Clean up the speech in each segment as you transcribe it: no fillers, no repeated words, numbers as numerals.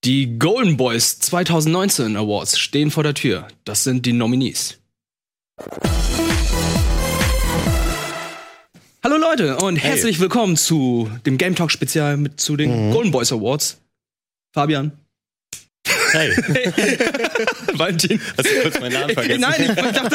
Die Golden Boys 2019 Awards stehen vor der Tür. Das sind die Nominees. Hallo Leute und herzlich willkommen zu dem Game Talk Spezial zu den Golden Boys Awards. Fabian. Hey. Valentin. Hast du kurz meinen Namen vergessen? Nein,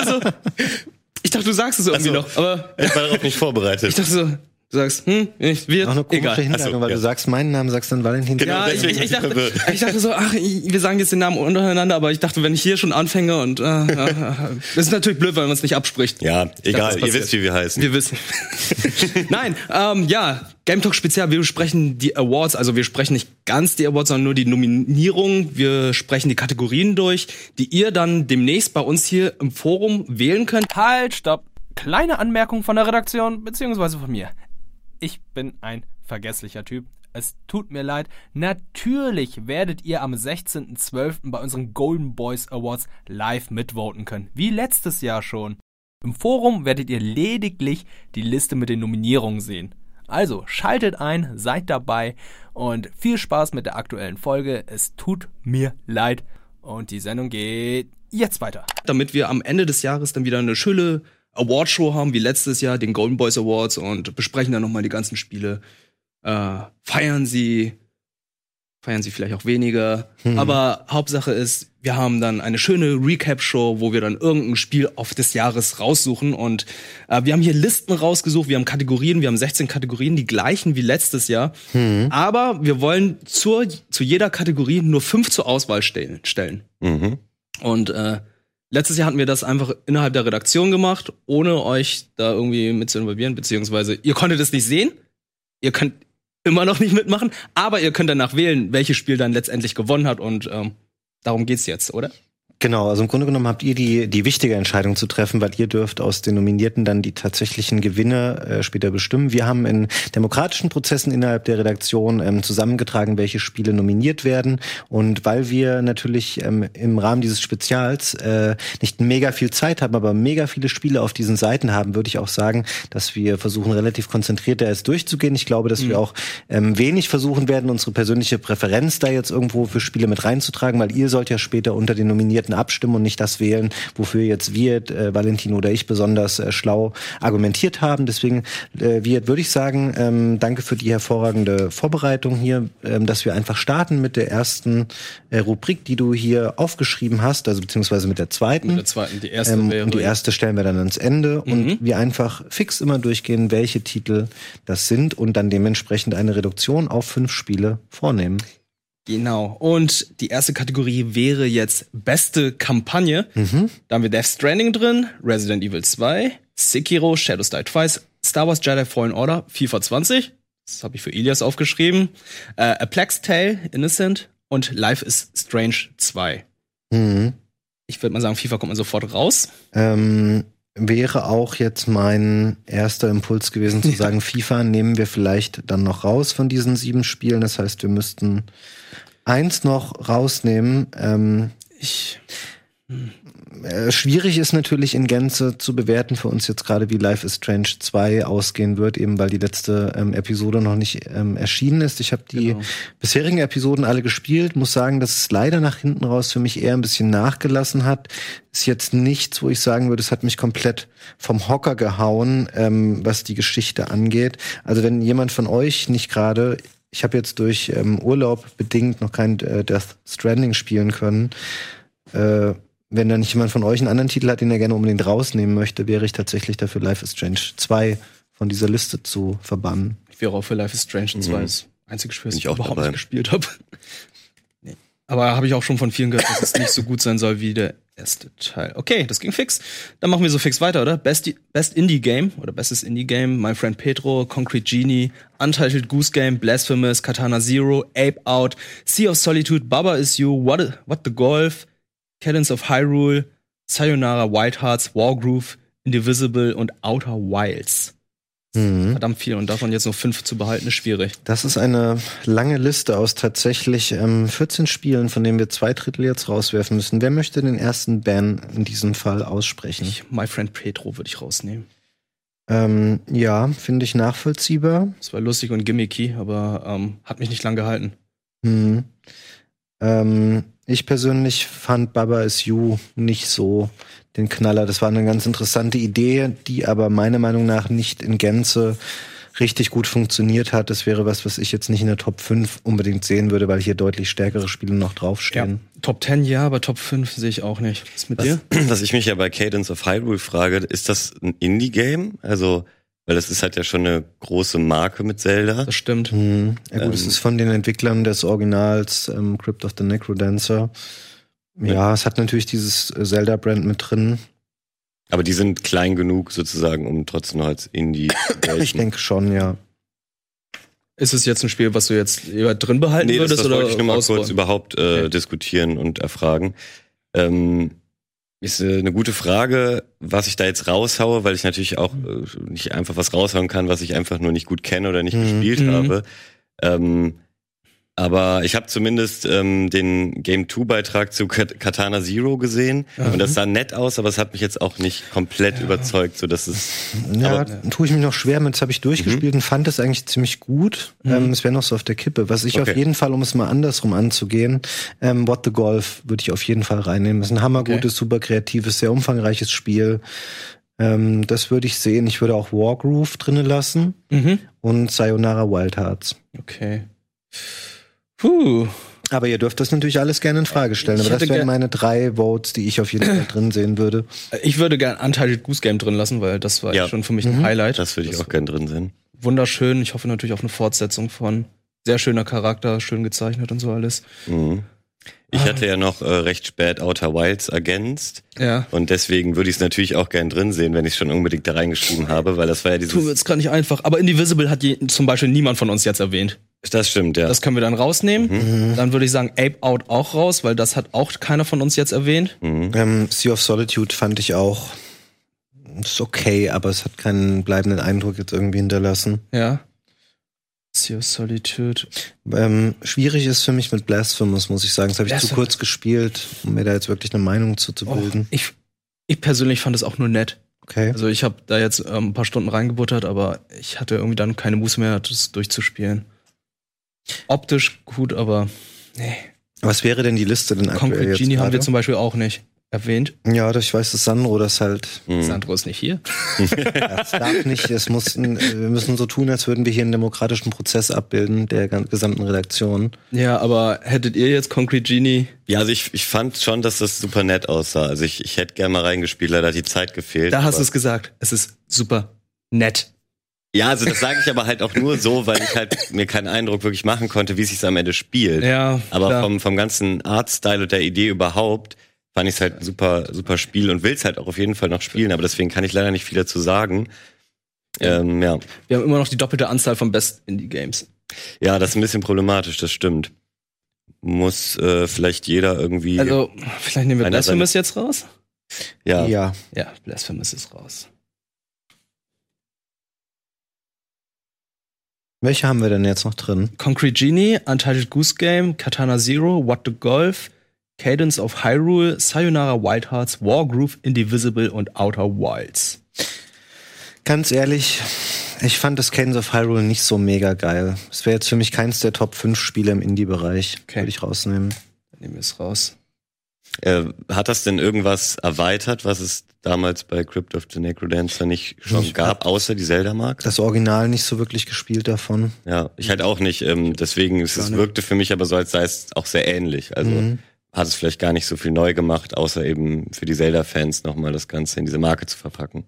ich dachte, du sagst es irgendwie noch. Aber ich war darauf nicht vorbereitet. Ich dachte so, du sagst, wird auch eine komische Hinleitung, weil du sagst meinen Namen, sagst dann Valentin. Genau, ja, ich dachte so, wir sagen jetzt den Namen untereinander, aber ich dachte, wenn ich hier schon anfange und das ist natürlich blöd, weil man es nicht abspricht. Ja, egal, ihr wisst, wie wir heißen. Wir wissen. Nein, Game Talk Spezial, wir besprechen die Awards, also wir sprechen nicht ganz die Awards, sondern nur die Nominierung. Wir sprechen die Kategorien durch, die ihr dann demnächst bei uns hier im Forum wählen könnt. Halt, stopp. Kleine Anmerkung von der Redaktion, beziehungsweise von mir. Ich bin ein vergesslicher Typ. Es tut mir leid. Natürlich werdet ihr am 16.12. bei unseren Golden Boys Awards live mitvoten können. Wie letztes Jahr schon. Im Forum werdet ihr lediglich die Liste mit den Nominierungen sehen. Also schaltet ein, seid dabei und viel Spaß mit der aktuellen Folge. Es tut mir leid. Und die Sendung geht jetzt weiter. Damit wir am Ende des Jahres dann wieder eine schöne Awardshow haben, wie letztes Jahr, den Golden Boys Awards, und besprechen dann nochmal die ganzen Spiele. Feiern sie vielleicht auch weniger. Aber Hauptsache ist, wir haben dann eine schöne Recap-Show, wo wir dann irgendein Spiel des Jahres raussuchen. Und wir haben hier Listen rausgesucht, wir haben Kategorien, wir haben 16 Kategorien, die gleichen wie letztes Jahr. Aber wir wollen zu jeder Kategorie nur 5 zur Auswahl stellen. Und letztes Jahr hatten wir das einfach innerhalb der Redaktion gemacht, ohne euch da irgendwie mit zu involvieren, beziehungsweise ihr konntet es nicht sehen, ihr könnt immer noch nicht mitmachen, aber ihr könnt danach wählen, welches Spiel dann letztendlich gewonnen hat, und darum geht's jetzt, oder? Genau, also im Grunde genommen habt ihr die wichtige Entscheidung zu treffen, weil ihr dürft aus den Nominierten dann die tatsächlichen Gewinne später bestimmen. Wir haben in demokratischen Prozessen innerhalb der Redaktion zusammengetragen, welche Spiele nominiert werden. Und weil wir natürlich im Rahmen dieses Spezials nicht mega viel Zeit haben, aber mega viele Spiele auf diesen Seiten haben, würde ich auch sagen, dass wir versuchen, relativ konzentriert da jetzt durchzugehen. Ich glaube, dass wir auch wenig versuchen werden, unsere persönliche Präferenz da jetzt irgendwo für Spiele mit reinzutragen, weil ihr sollt ja später unter den Nominierten abstimmen und nicht das wählen, wofür jetzt Wirt, Valentin oder ich besonders schlau argumentiert haben. Deswegen, Wirt, würde ich sagen, danke für die hervorragende Vorbereitung hier, dass wir einfach starten mit der ersten Rubrik, die du hier aufgeschrieben hast, also beziehungsweise mit der zweiten. Mit der zweiten, die erste wäre. Und die erste stellen wir dann ans Ende und wir einfach fix immer durchgehen, welche Titel das sind und dann dementsprechend eine Reduktion auf 5 Spiele vornehmen. Genau. Und die erste Kategorie wäre jetzt beste Kampagne. Da haben wir Death Stranding drin, Resident Evil 2, Sekiro, Shadows Die Twice, Star Wars Jedi Fallen Order, FIFA 20. Das habe ich für Ilias aufgeschrieben. A Plague's Tale, Innocent und Life is Strange 2. Ich würde mal sagen, FIFA kommt mal sofort raus. Wäre auch jetzt mein erster Impuls gewesen zu sagen, FIFA nehmen wir vielleicht dann noch raus von diesen 7 Spielen. Das heißt, wir müssten 1 noch rausnehmen. Schwierig ist natürlich in Gänze zu bewerten für uns jetzt gerade, wie Life is Strange 2 ausgehen wird, eben weil die letzte Episode noch nicht erschienen ist. Ich habe die bisherigen Episoden alle gespielt, muss sagen, dass es leider nach hinten raus für mich eher ein bisschen nachgelassen hat. Ist jetzt nichts, wo ich sagen würde, es hat mich komplett vom Hocker gehauen, was die Geschichte angeht. Also wenn jemand von euch nicht gerade, ich habe jetzt durch Urlaub bedingt noch kein Death Stranding spielen können, wenn da nicht jemand von euch einen anderen Titel hat, den er gerne unbedingt rausnehmen möchte, wäre ich tatsächlich dafür, Life is Strange 2 von dieser Liste zu verbannen. Ich wäre auch für Life is Strange 2. Das einzige Spiel, das ich überhaupt nicht gespielt habe. Nee. Aber habe ich auch schon von vielen gehört, dass es nicht so gut sein soll wie der erste Teil. Okay, das ging fix. Dann machen wir so fix weiter, oder? Best Indie Game oder bestes Indie Game, My Friend Pedro, Concrete Genie, Untitled Goose Game, Blasphemous, Katana Zero, Ape Out, Sea of Solitude, Baba Is You, What the Golf, Cadence of Hyrule, Sayonara Wild Hearts, Wargroove, Indivisible und Outer Wilds. Verdammt viel, und davon jetzt noch 5 zu behalten, ist schwierig. Das ist eine lange Liste aus tatsächlich 14 Spielen, von denen wir 2 Drittel jetzt rauswerfen müssen. Wer möchte den ersten Ban in diesem Fall aussprechen? My Friend Pedro würde ich rausnehmen. Ja, finde ich nachvollziehbar. Das war lustig und gimmicky, aber hat mich nicht lang gehalten. Ich persönlich fand Baba Is You nicht so den Knaller. Das war eine ganz interessante Idee, die aber meiner Meinung nach nicht in Gänze richtig gut funktioniert hat. Das wäre was ich jetzt nicht in der Top 5 unbedingt sehen würde, weil hier deutlich stärkere Spiele noch draufstehen. Ja. Top 10 ja, aber Top 5 sehe ich auch nicht. Was ist mit dir? Was ich mich ja bei Cadence of Hyrule frage, ist das ein Indie-Game? Also, weil das ist halt ja schon eine große Marke mit Zelda. Das stimmt. Ja gut, es ist von den Entwicklern des Originals Crypt of the Necrodancer. Ja, es hat natürlich dieses Zelda-Brand mit drin. Aber die sind klein genug sozusagen, um trotzdem noch als Indie zu gelten. Ich denke schon, ja. Ist es jetzt ein Spiel, was du jetzt lieber drin behalten würdest? Das oder wollte ich nur mal ausbauen? kurz überhaupt diskutieren und erfragen. Ist eine gute Frage, was ich da jetzt raushaue, weil ich natürlich auch nicht einfach was raushauen kann, was ich einfach nur nicht gut kenne oder nicht gespielt habe. Aber ich habe zumindest den Game 2 Beitrag zu Katana Zero gesehen und das sah nett aus, aber es hat mich jetzt auch nicht komplett überzeugt, so dass es. Ja, tue ich mich noch schwer mit. Das habe ich durchgespielt und fand es eigentlich ziemlich gut. Es wäre noch so auf der Kippe. Was ich auf jeden Fall, um es mal andersrum anzugehen, What the Golf würde ich auf jeden Fall reinnehmen. Das ist ein hammergutes, super kreatives, sehr umfangreiches Spiel. Das würde ich sehen. Ich würde auch Wargroove drinnen lassen und Sayonara Wild Hearts. Okay. Puh. Aber ihr dürft das natürlich alles gerne in Frage stellen. Aber das wären meine 3 Votes, die ich auf jeden Fall drin sehen würde. Ich würde gerne Untitled Goose Game drin lassen, weil das war schon für mich ein Highlight. Das würde ich auch gerne drin sehen. Wunderschön. Ich hoffe natürlich auf eine Fortsetzung von. Sehr schöner Charakter, schön gezeichnet und so alles. Ich hatte ja noch recht spät Outer Wilds ergänzt. Ja. Und deswegen würde ich es natürlich auch gern drin sehen, wenn ich es schon unbedingt da reingeschrieben habe, weil das war ja dieses. Tun wir jetzt gar nicht einfach. Aber Indivisible hat zum Beispiel niemand von uns jetzt erwähnt. Das stimmt, ja. Das können wir dann rausnehmen. Dann würde ich sagen, Ape Out auch raus, weil das hat auch keiner von uns jetzt erwähnt. Sea of Solitude fand ich auch. Ist okay, aber es hat keinen bleibenden Eindruck jetzt irgendwie hinterlassen. Ja. Sea of Solitude. Schwierig ist für mich mit Blasphemous, muss ich sagen. Das habe ich zu kurz gespielt, um mir da jetzt wirklich eine Meinung zu bilden. Ich persönlich fand es auch nur nett. Okay. Also ich habe da jetzt ein paar Stunden reingebuttert, aber ich hatte irgendwie dann keine Muße mehr, das durchzuspielen. Optisch gut, aber nee. Was wäre denn die Liste denn aktuell Concrete jetzt Genie gerade? haben wir zum Beispiel auch nicht erwähnt. Ja, ich weiß, dass Sandro das halt. Sandro ist nicht hier. Das darf nicht. Wir müssen so tun, als würden wir hier einen demokratischen Prozess abbilden der gesamten Redaktion. Ja, aber hättet ihr jetzt Concrete Genie? Ja, also ich fand schon, dass das super nett aussah. Also ich hätte gerne mal reingespielt, leider hat die Zeit gefehlt. Da hast du es gesagt. Es ist super nett. Ja, also das sage ich aber halt auch nur so, weil ich halt mir keinen Eindruck wirklich machen konnte, wie es sich am Ende spielt. Ja, aber vom ganzen Artstyle und der Idee überhaupt fand ich es halt ein super Spiel und will es halt auch auf jeden Fall noch spielen, aber deswegen kann ich leider nicht viel dazu sagen. Ja. Wir haben immer noch die doppelte Anzahl von Best Indie Games. Ja, das ist ein bisschen problematisch, das stimmt. Muss vielleicht jeder irgendwie. Also, vielleicht nehmen wir Blasphemous jetzt raus? Ja. Ja, Blasphemous ist raus. Welche haben wir denn jetzt noch drin? Concrete Genie, Untitled Goose Game, Katana Zero, What the Golf, Cadence of Hyrule, Sayonara Wild Hearts, Wargroove, Indivisible und Outer Wilds. Ganz ehrlich, ich fand das Cadence of Hyrule nicht so mega geil. Es wäre jetzt für mich keins der Top 5 Spiele im Indie-Bereich. Okay. Würde ich rausnehmen. Dann nehmen wir es raus. Hat das denn irgendwas erweitert, was es damals bei Crypt of the Necrodancer nicht schon gab, außer die Zelda-Marke? Das Original nicht so wirklich gespielt davon. Ja, ich halt auch nicht. Deswegen, es wirkte für mich aber so, als sei es auch sehr ähnlich. Also hat es vielleicht gar nicht so viel neu gemacht, außer eben für die Zelda-Fans nochmal das Ganze in diese Marke zu verpacken.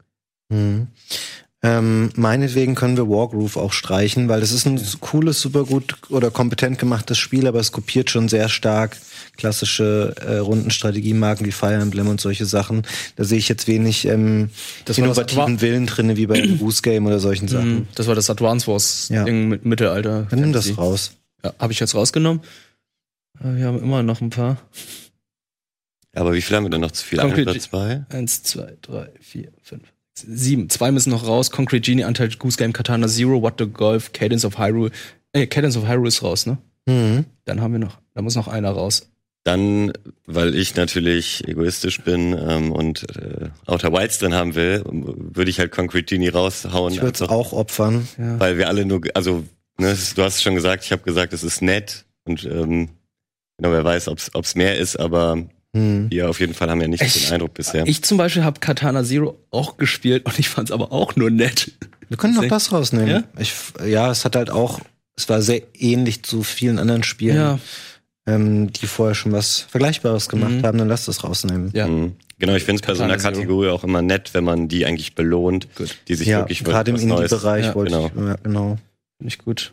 Meinetwegen können wir Wargroove auch streichen, weil das ist ein cooles, super gut oder kompetent gemachtes Spiel, aber es kopiert schon sehr stark klassische Rundenstrategiemarken wie Fire Emblem und solche Sachen. Da sehe ich jetzt wenig innovativen Willen drin, wie bei einem Goose Game oder solchen Sachen. Das war das Advance Wars Ding mit Mittelalter. Dann nimm das raus. Ja, habe ich jetzt rausgenommen. Wir haben immer noch ein paar. Aber wie viel haben wir denn noch zu viel? 1 oder 2? 1, 2, 3, 4, 5, 6, 7. 2 müssen noch raus. Concrete Genie, Untitled Goose Game, Katana Zero, What the Golf, Cadence of Hyrule. Cadence of Hyrule ist raus, ne? Dann haben wir noch, da muss noch einer raus. Dann, weil ich natürlich egoistisch bin und Outer Wilds drin haben will, würde ich halt Concrete Genie raushauen. Ich würde es auch opfern. Ja. Weil wir alle nur, also, ne, du hast es schon gesagt, ich habe gesagt, es ist nett und Genau, wer weiß, ob's mehr ist, aber wir auf jeden Fall haben ja nicht den Eindruck bisher. Ich zum Beispiel habe Katana Zero auch gespielt und ich fand's aber auch nur nett. Wir können noch das rausnehmen. Ja? Es hat halt auch, es war sehr ähnlich zu vielen anderen Spielen, die vorher schon was Vergleichbares gemacht haben, dann lasst das rausnehmen. Ja. Genau, ich finde es bei so einer Kategorie auch immer nett, wenn man die eigentlich belohnt, die sich wirklich gerade im Indie-Bereich wollte ich, genau. Finde ich gut.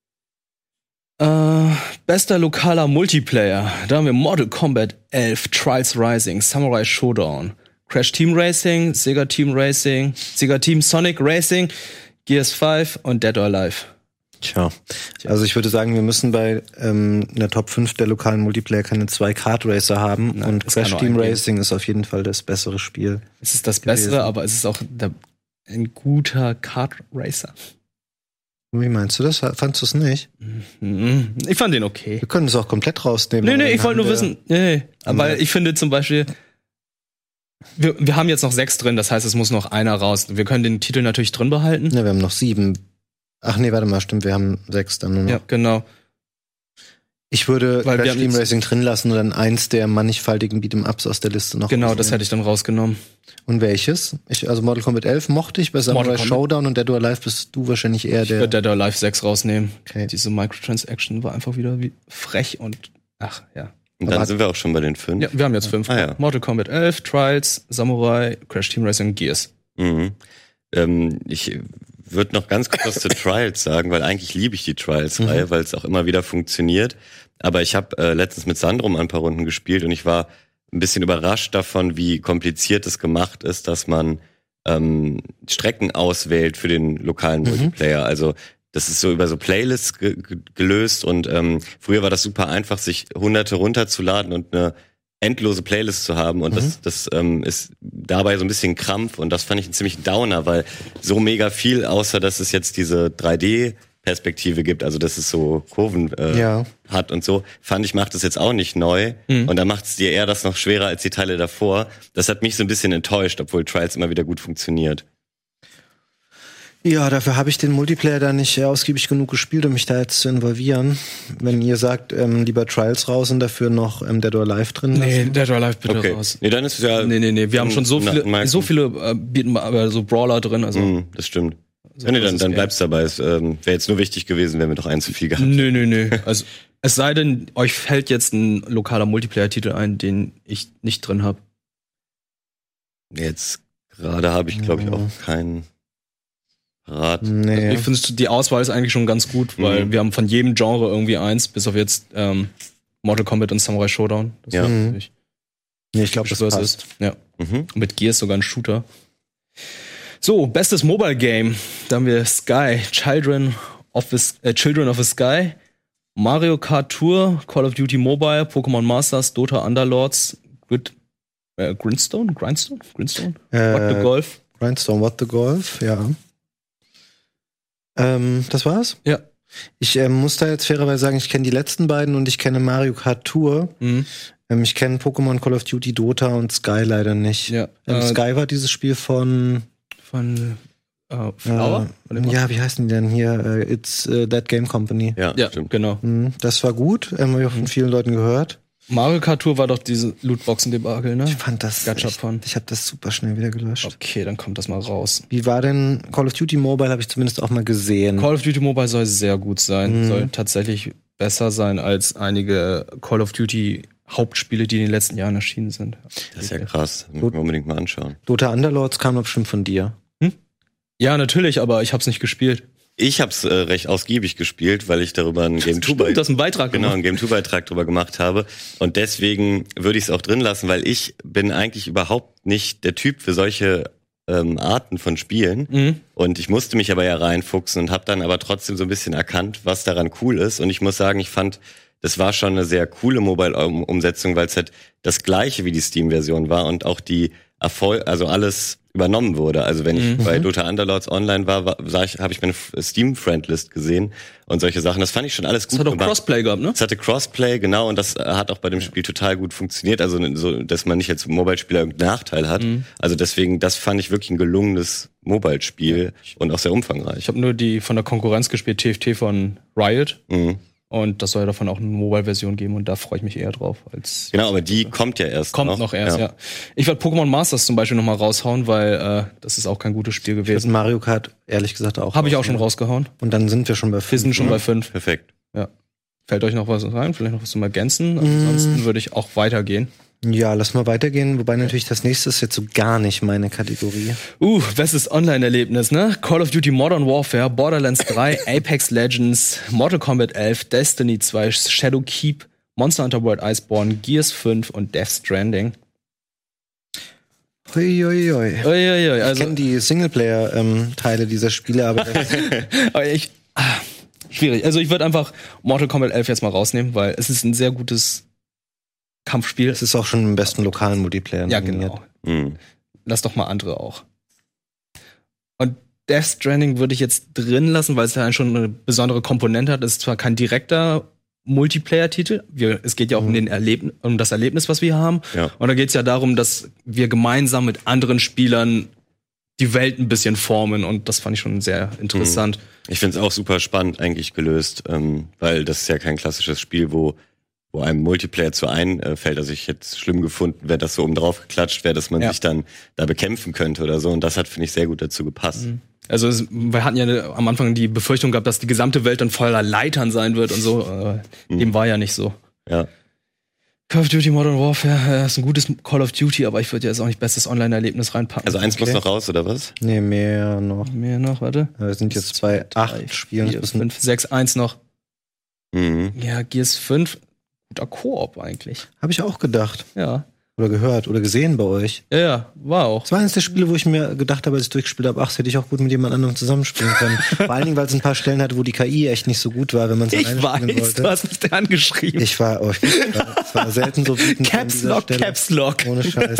Bester lokaler Multiplayer. Da haben wir Mortal Kombat 11, Trials Rising, Samurai Showdown, Crash Team Racing, Sega Team Racing, Sega Team Sonic Racing, Gears 5 und Dead or Alive. Tja, also ich würde sagen, wir müssen bei einer Top 5 der lokalen Multiplayer keine 2 Kart Racer haben. Nein, und Crash Team Racing ist auf jeden Fall das bessere Spiel. Es ist das Bessere, aber es ist auch ein guter Kart Racer. Wie meinst du das? Fandst du es nicht? Ich fand den okay. Wir können es auch komplett rausnehmen. Nee, ich wollte nur wissen. Nee. Weil ich finde zum Beispiel, wir haben jetzt noch 6 drin, das heißt, es muss noch einer raus. Wir können den Titel natürlich drin behalten. Ja, wir haben noch 7. Ach nee, warte mal, stimmt, wir haben 6 dann nur noch. Ja, genau. Ich würde Crash Team Racing drin lassen und dann eins der mannigfaltigen Beat'em-Ups aus der Liste noch. Genau, das hätte ich dann rausgenommen. Und welches? Also Mortal Kombat 11 mochte ich, bei Samurai Showdown und Dead or Alive bist du wahrscheinlich eher der... Ich würde Dead or Alive 6 rausnehmen. Okay. Diese Microtransaction war einfach wieder frech und ja. Und dann sind wir auch schon bei den 5. Ja, wir haben jetzt 5. Ja. Mortal Kombat 11, Trials, Samurai, Crash Team Racing und Gears. Ich würde noch ganz kurz was zu Trials sagen, weil eigentlich liebe ich die Trials-Reihe, weil es auch immer wieder funktioniert. Aber ich habe letztens mit Sandro ein paar Runden gespielt und ich war ein bisschen überrascht davon, wie kompliziert es gemacht ist, dass man Strecken auswählt für den lokalen Multiplayer. Also das ist so über so Playlists gelöst und früher war das super einfach, sich Hunderte runterzuladen und eine endlose Playlist zu haben und das ist dabei so ein bisschen Krampf und das fand ich ein ziemlich Downer, weil so mega viel, außer dass es jetzt diese 3D-Perspektive gibt, also dass es so Kurven hat und so, fand ich, macht es jetzt auch nicht neu und da macht es dir eher das noch schwerer als die Teile davor. Das hat mich so ein bisschen enttäuscht, obwohl Trials immer wieder gut funktioniert. Ja, dafür habe ich den Multiplayer da nicht ausgiebig genug gespielt, um mich da jetzt zu involvieren. Wenn ihr sagt, lieber Trials raus und dafür noch Dead or Alive drin lassen. Nee, Dead or Alive bitte raus. Nee, dann ist es ja... Nee, wir haben schon so viele so Brawler drin. Also das stimmt. Also nee, dann bleib's dabei. Es wäre jetzt nur wichtig gewesen, wenn wir noch einen zu viel gehabt. Nö. Also es sei denn, euch fällt jetzt ein lokaler Multiplayer-Titel ein, den ich nicht drin habe. Jetzt gerade habe ich, glaube ich, auch keinen Rat. Nee. Ich finde, die Auswahl ist eigentlich schon ganz gut, weil wir haben von jedem Genre irgendwie eins, bis auf jetzt Mortal Kombat und Samurai Showdown. Das Nee, ich glaube, das passt. Ja. Mit Gears sogar ein Shooter. So, bestes Mobile Game. Da haben wir Sky, Children of the Sky, Mario Kart Tour, Call of Duty Mobile, Pokémon Masters, Dota Underlords, Grindstone? What the Golf? Grindstone, What the Golf, ja. Das war's? Ja. Ich muss da jetzt fairerweise sagen, ich kenne die letzten beiden und ich kenne Mario Kart Tour. Ich kenne Pokémon, Call of Duty, Dota und Sky leider nicht. Ja. Sky war dieses Spiel von Flower? Ja, wie heißen die denn hier? It's That Game Company. Ja, stimmt. Genau. Das war gut, haben wir auch von vielen Leuten gehört. Mario Kart Tour war doch diese Lootboxen-Debakel, ne? Ich fand das ich habe das super schnell wieder gelöscht. Okay, dann kommt das mal raus. Wie war denn Call of Duty Mobile? Habe ich zumindest auch mal gesehen. Call of Duty Mobile soll sehr gut sein. Soll tatsächlich besser sein als einige Call of Duty Hauptspiele, die in den letzten Jahren erschienen sind. Das ist ja krass. Das müssen wir unbedingt mal anschauen. Dota Underlords kam doch bestimmt von dir. Ja, natürlich, aber ich hab's nicht gespielt. Ich hab's recht ausgiebig gespielt, weil ich darüber einen Game 2 Beitrag drüber gemacht habe. Und deswegen würde ich es auch drin lassen, weil ich bin eigentlich überhaupt nicht der Typ für solche Arten von Spielen. Und ich musste mich aber ja reinfuchsen und habe dann aber trotzdem so ein bisschen erkannt, was daran cool ist. Und ich muss sagen, ich fand, das war schon eine sehr coole Mobile-Umsetzung, weil es halt das gleiche wie die Steam-Version war und auch die also alles übernommen wurde. Also wenn ich bei Dota Underlords online war, habe ich meine Steam-Friendlist gesehen und solche Sachen. Das fand ich schon alles gut gemacht. Das hat auch Crossplay gehabt, ne? Es hatte Crossplay, genau, und das hat auch bei dem Spiel total gut funktioniert. Also so, dass man nicht als Mobile-Spieler irgendeinen Nachteil hat. Also deswegen, das fand ich wirklich ein gelungenes Mobile-Spiel und auch sehr umfangreich. Ich habe nur die von der Konkurrenz gespielt, TFT von Riot. Und das soll ja davon auch eine Mobile-Version geben und da freue ich mich eher drauf. Genau, aber die kommt ja erst Kommt noch erst, ja. Ich werde Pokémon Masters zum Beispiel noch mal raushauen, weil das ist auch kein gutes Spiel gewesen. Mario Kart, ehrlich gesagt, auch. Habe ich auch schon rausgehauen. Und dann sind wir schon bei 5. Wir sind schon bei 5. Perfekt. Ja. Fällt euch noch was rein? Vielleicht noch was zum Ergänzen? Ansonsten würde ich auch weitergehen. Ja, lass mal weitergehen. Wobei natürlich das nächste ist jetzt so gar nicht meine Kategorie. Bestes Online-Erlebnis, ne? Call of Duty Modern Warfare, Borderlands 3, Apex Legends, Mortal Kombat 11, Destiny 2, Shadowkeep, Monster Hunter World Iceborne, Gears 5 und Death Stranding. Uiuiui. Also, Ich kenne die Singleplayer-Teile dieser Spiele, aber schwierig. Also ich würde einfach Mortal Kombat 11 jetzt mal rausnehmen, weil es ist ein sehr gutes Kampfspiel. es ist auch schon im besten lokalen Multiplayer Ja, nominiert. genau. Lass doch mal andere auch. Und Death Stranding würde ich jetzt drin lassen, weil es ja schon eine besondere Komponente hat. Es ist zwar kein direkter Multiplayer-Titel. Es geht ja auch um das Erlebnis, was wir haben. Ja. Und da geht es ja darum, dass wir gemeinsam mit anderen Spielern die Welt ein bisschen formen. Und das fand ich schon sehr interessant. Ich finde es auch super spannend eigentlich gelöst, weil das ist ja kein klassisches Spiel, wo einem Multiplayer zu einfällt. Also ich hätte es schlimm gefunden, wäre das so oben drauf geklatscht wäre, dass man sich dann da bekämpfen könnte oder so. Und das hat, finde ich, sehr gut dazu gepasst. Also wir hatten ja am Anfang die Befürchtung gehabt, dass die gesamte Welt dann voller Leitern sein wird und so. Dem war ja nicht so. Ja. Call of Duty Modern Warfare ist ein gutes Call of Duty, aber ich würde jetzt auch nicht bestes Online-Erlebnis reinpacken. Also eins muss noch raus, oder was? Nee, mehr noch. Mehr noch, warte. Wir sind jetzt bei 8 Spielen. 4, 5, 6, 1 noch. Mhm. Ja, Gears 5. Guter Koop eigentlich. Habe ich auch gedacht. Ja. Oder gehört oder gesehen bei euch. Ja, war auch. Das war eines der Spiele, wo ich mir gedacht habe, als ich durchgespielt habe, das hätte ich auch gut mit jemand anderem zusammenspielen können. Vor allen Dingen, weil es ein paar Stellen hatte, wo die KI echt nicht so gut war, wenn man es alleine spielen wollte. Du hast mich da angeschrieben. Es war selten so wütend. Caps Lock. Ohne Scheiß.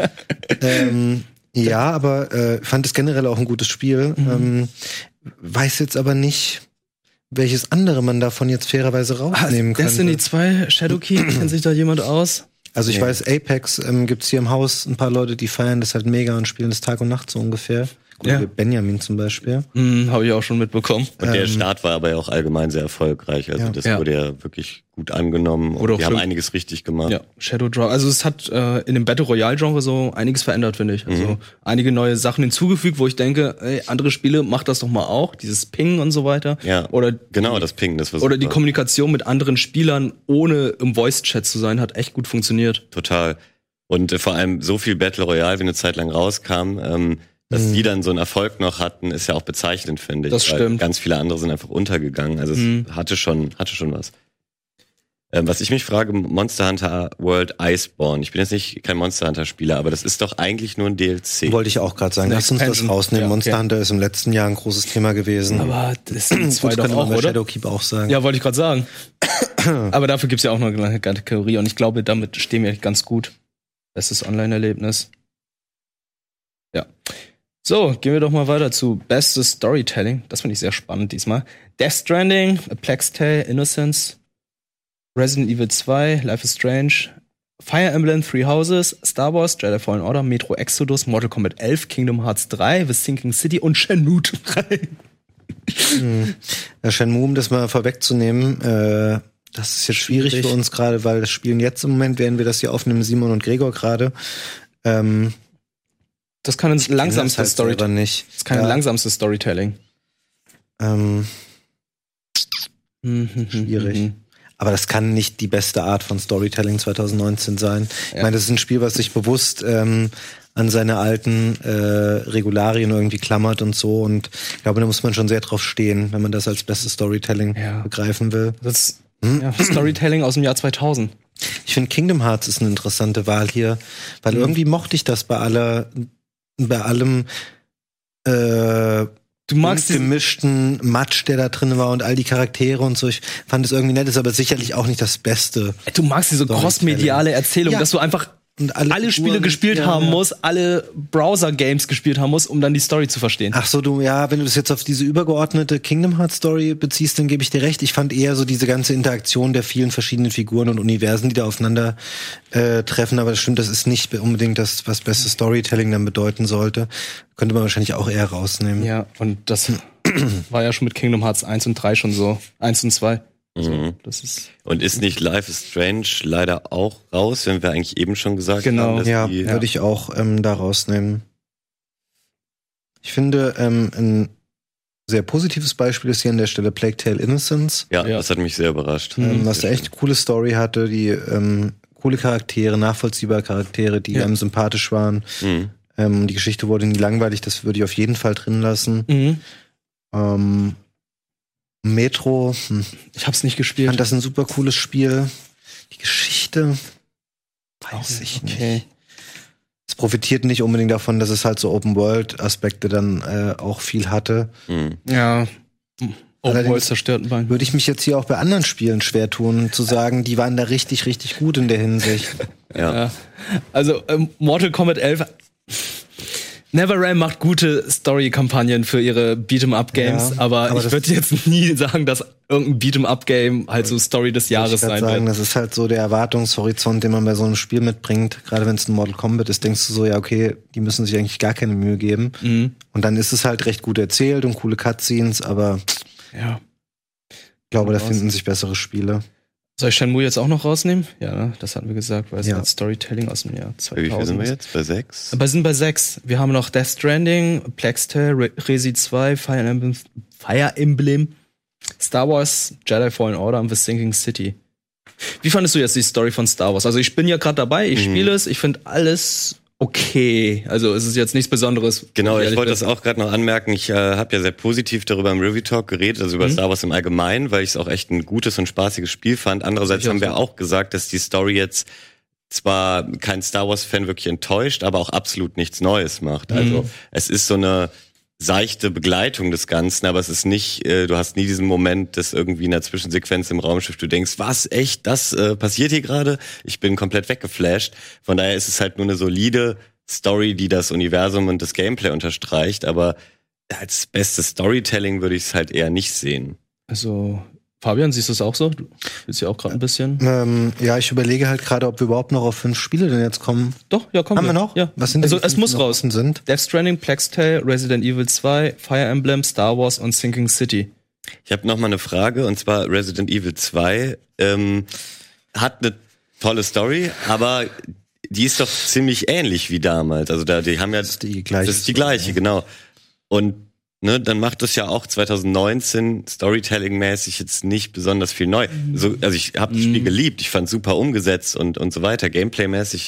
Ja, aber ich fand es generell auch ein gutes Spiel. Weiß jetzt aber nicht, welches andere man davon jetzt fairerweise rausnehmen könnte. Destiny 2, Shadowkeep, kennt sich da jemand aus? Also ich weiß, Apex gibt's hier im Haus ein paar Leute, die feiern das halt mega und spielen das Tag und Nacht so ungefähr. Ja. Benjamin zum Beispiel. Habe ich auch schon mitbekommen. Und der Start war aber ja auch allgemein sehr erfolgreich. Also das wurde ja wirklich gut angenommen. Und die haben einiges richtig gemacht. Ja, Shadow Drop. Also es hat in dem Battle Royale Genre so einiges verändert, finde ich. Also einige neue Sachen hinzugefügt, wo ich denke, ey, andere Spiele, macht das doch mal auch. Dieses Ping und so weiter. Ja, oder genau, das Ping, das war oder super. die Kommunikation mit anderen Spielern, ohne im Voice-Chat zu sein, hat echt gut funktioniert. Total. Und vor allem so viel Battle Royale, wie eine Zeit lang rauskam, dass die dann so einen Erfolg noch hatten, ist ja auch bezeichnend, finde ich. Das stimmt. Ganz viele andere sind einfach untergegangen. Also es hatte schon was. Was ich mich frage, Monster Hunter World Iceborne. Ich bin jetzt nicht kein Monster Hunter Spieler, aber das ist doch eigentlich nur ein DLC. Wollte ich auch gerade sagen. Lass uns das rausnehmen. Ja, Monster Hunter ist im letzten Jahr ein großes Thema gewesen. Aber das sind zwei Gut, doch könnte man auch, bei oder? Shadowkeep auch sagen. Ja, wollte ich gerade sagen. Aber dafür gibt's ja auch noch eine Kategorie und ich glaube, damit stehen wir ganz gut. Bestes Online-Erlebnis. Ja. So, gehen wir doch mal weiter zu Bestes Storytelling. Das finde ich sehr spannend diesmal. Death Stranding, A Plague's Tale, Innocence, Resident Evil 2, Life is Strange, Fire Emblem, Three Houses, Star Wars, Jedi Fallen Order, Metro Exodus, Mortal Kombat 11, Kingdom Hearts 3, The Sinking City und Shenmue 3. Ja, Shenmue, um das mal vorwegzunehmen, das ist jetzt schwierig für uns gerade, weil das Spielen jetzt im Moment, während wir das hier aufnehmen, Simon und Gregor gerade. Das kann ins langsamste Storytelling. Nicht. Das kann ein langsamste Storytelling. Schwierig. Aber das kann nicht die beste Art von Storytelling 2019 sein. Ja. Ich meine, das ist ein Spiel, was sich bewusst an seine alten Regularien irgendwie klammert und so. Und ich glaube, da muss man schon sehr drauf stehen, wenn man das als bestes Storytelling begreifen will. Das Storytelling aus dem Jahr 2000. Ich finde, Kingdom Hearts ist eine interessante Wahl hier, weil irgendwie mochte ich das bei allem du magst gemischten Matsch, der da drin war und all die Charaktere und so. Ich fand es irgendwie nett, ist aber sicherlich auch nicht das Beste. Du magst diese crossmediale Erzählung, dass du einfach alle Spiele gespielt haben musst, alle Browser-Games gespielt haben musst, um dann die Story zu verstehen. Ach so, wenn du das jetzt auf diese übergeordnete Kingdom Hearts Story beziehst, dann gebe ich dir recht. Ich fand eher so diese ganze Interaktion der vielen verschiedenen Figuren und Universen, die da aufeinander treffen. Aber das stimmt, das ist nicht unbedingt das, was beste Storytelling dann bedeuten sollte. Könnte man wahrscheinlich auch eher rausnehmen. Ja, und das war ja schon mit Kingdom Hearts 1 und 3 schon so. 1 und 2. Also, das ist Und ist nicht Life is Strange leider auch raus, wenn wir eigentlich eben schon gesagt haben, dass ja, die... würde ich auch da rausnehmen. Ich finde, ein sehr positives Beispiel ist hier an der Stelle Plague Tale Innocence. Ja, das hat mich sehr überrascht. Was da echt coole Story hatte, die coole Charaktere, nachvollziehbare Charaktere, die einem sympathisch waren. Die Geschichte wurde nie langweilig, das würde ich auf jeden Fall drin lassen. Metro, ich hab's nicht gespielt. Ich fand das ein super cooles Spiel. Die Geschichte, weiß ich nicht. Es profitiert nicht unbedingt davon, dass es halt so Open-World-Aspekte dann auch viel hatte. Ja, Open-World zerstört ein Bein. Würde ich mich jetzt hier auch bei anderen Spielen schwer tun, zu sagen, die waren da richtig, richtig gut in der Hinsicht. Ja. Also Mortal Kombat 11... NetherRealm macht gute Story-Kampagnen für ihre Beat'em-Up-Games, aber ich würde jetzt nie sagen, dass irgendein Beat'em-Up-Game halt so Story des Jahres sein wird. Das ist halt so der Erwartungshorizont, den man bei so einem Spiel mitbringt. Gerade wenn es ein Mortal Kombat ist, denkst du so, ja okay, die müssen sich eigentlich gar keine Mühe geben. Und dann ist es halt recht gut erzählt und coole Cutscenes, aber ich glaube, da finden sich bessere Spiele. Soll ich Shenmue jetzt auch noch rausnehmen? Ja, ne? Das hatten wir gesagt, weil es hat Storytelling aus dem Jahr 2000. Wie viel sind wir jetzt? Bei 6? Wir sind bei 6. Wir haben noch Death Stranding, Plague Tale, Resi 2, Fire Emblem, Star Wars, Jedi Fallen Order und The Sinking City. Wie fandest du jetzt die Story von Star Wars? Also ich bin ja gerade dabei, ich spiele es, ich finde alles okay. Also es ist jetzt nichts Besonderes. Genau, ich wollte das auch gerade noch anmerken. Ich habe ja sehr positiv darüber im Review Talk geredet, also über Star Wars im Allgemeinen, weil ich es auch echt ein gutes und spaßiges Spiel fand. Andererseits haben wir auch gesagt, dass die Story jetzt zwar kein Star Wars-Fan wirklich enttäuscht, aber auch absolut nichts Neues macht. Also es ist so eine seichte Begleitung des Ganzen, aber es ist nicht, du hast nie diesen Moment, dass irgendwie in der Zwischensequenz im Raumschiff du denkst, was, echt, das passiert hier gerade? Ich bin komplett weggeflasht. Von daher ist es halt nur eine solide Story, die das Universum und das Gameplay unterstreicht, aber als bestes Storytelling würde ich es halt eher nicht sehen. Also, Fabian, siehst du es auch so? Du willst ja auch gerade ein bisschen. Ja, ich überlege halt gerade, ob wir überhaupt noch auf 5 Spiele denn jetzt kommen. Doch, ja, kommen wir noch? Ja. Was sind also, die es muss raus. Sind? Death Stranding, Plague Tale, Resident Evil 2, Fire Emblem, Star Wars und Sinking City. Ich habe noch mal eine Frage, und zwar Resident Evil 2 hat eine tolle Story, aber die ist doch ziemlich ähnlich wie damals. Also die haben ja, das ist die gleiche, genau. Und ne, dann macht das ja auch 2019 Storytelling-mäßig jetzt nicht besonders viel neu. Also ich habe das Spiel geliebt, ich fand super umgesetzt und so weiter. Gameplay-mäßig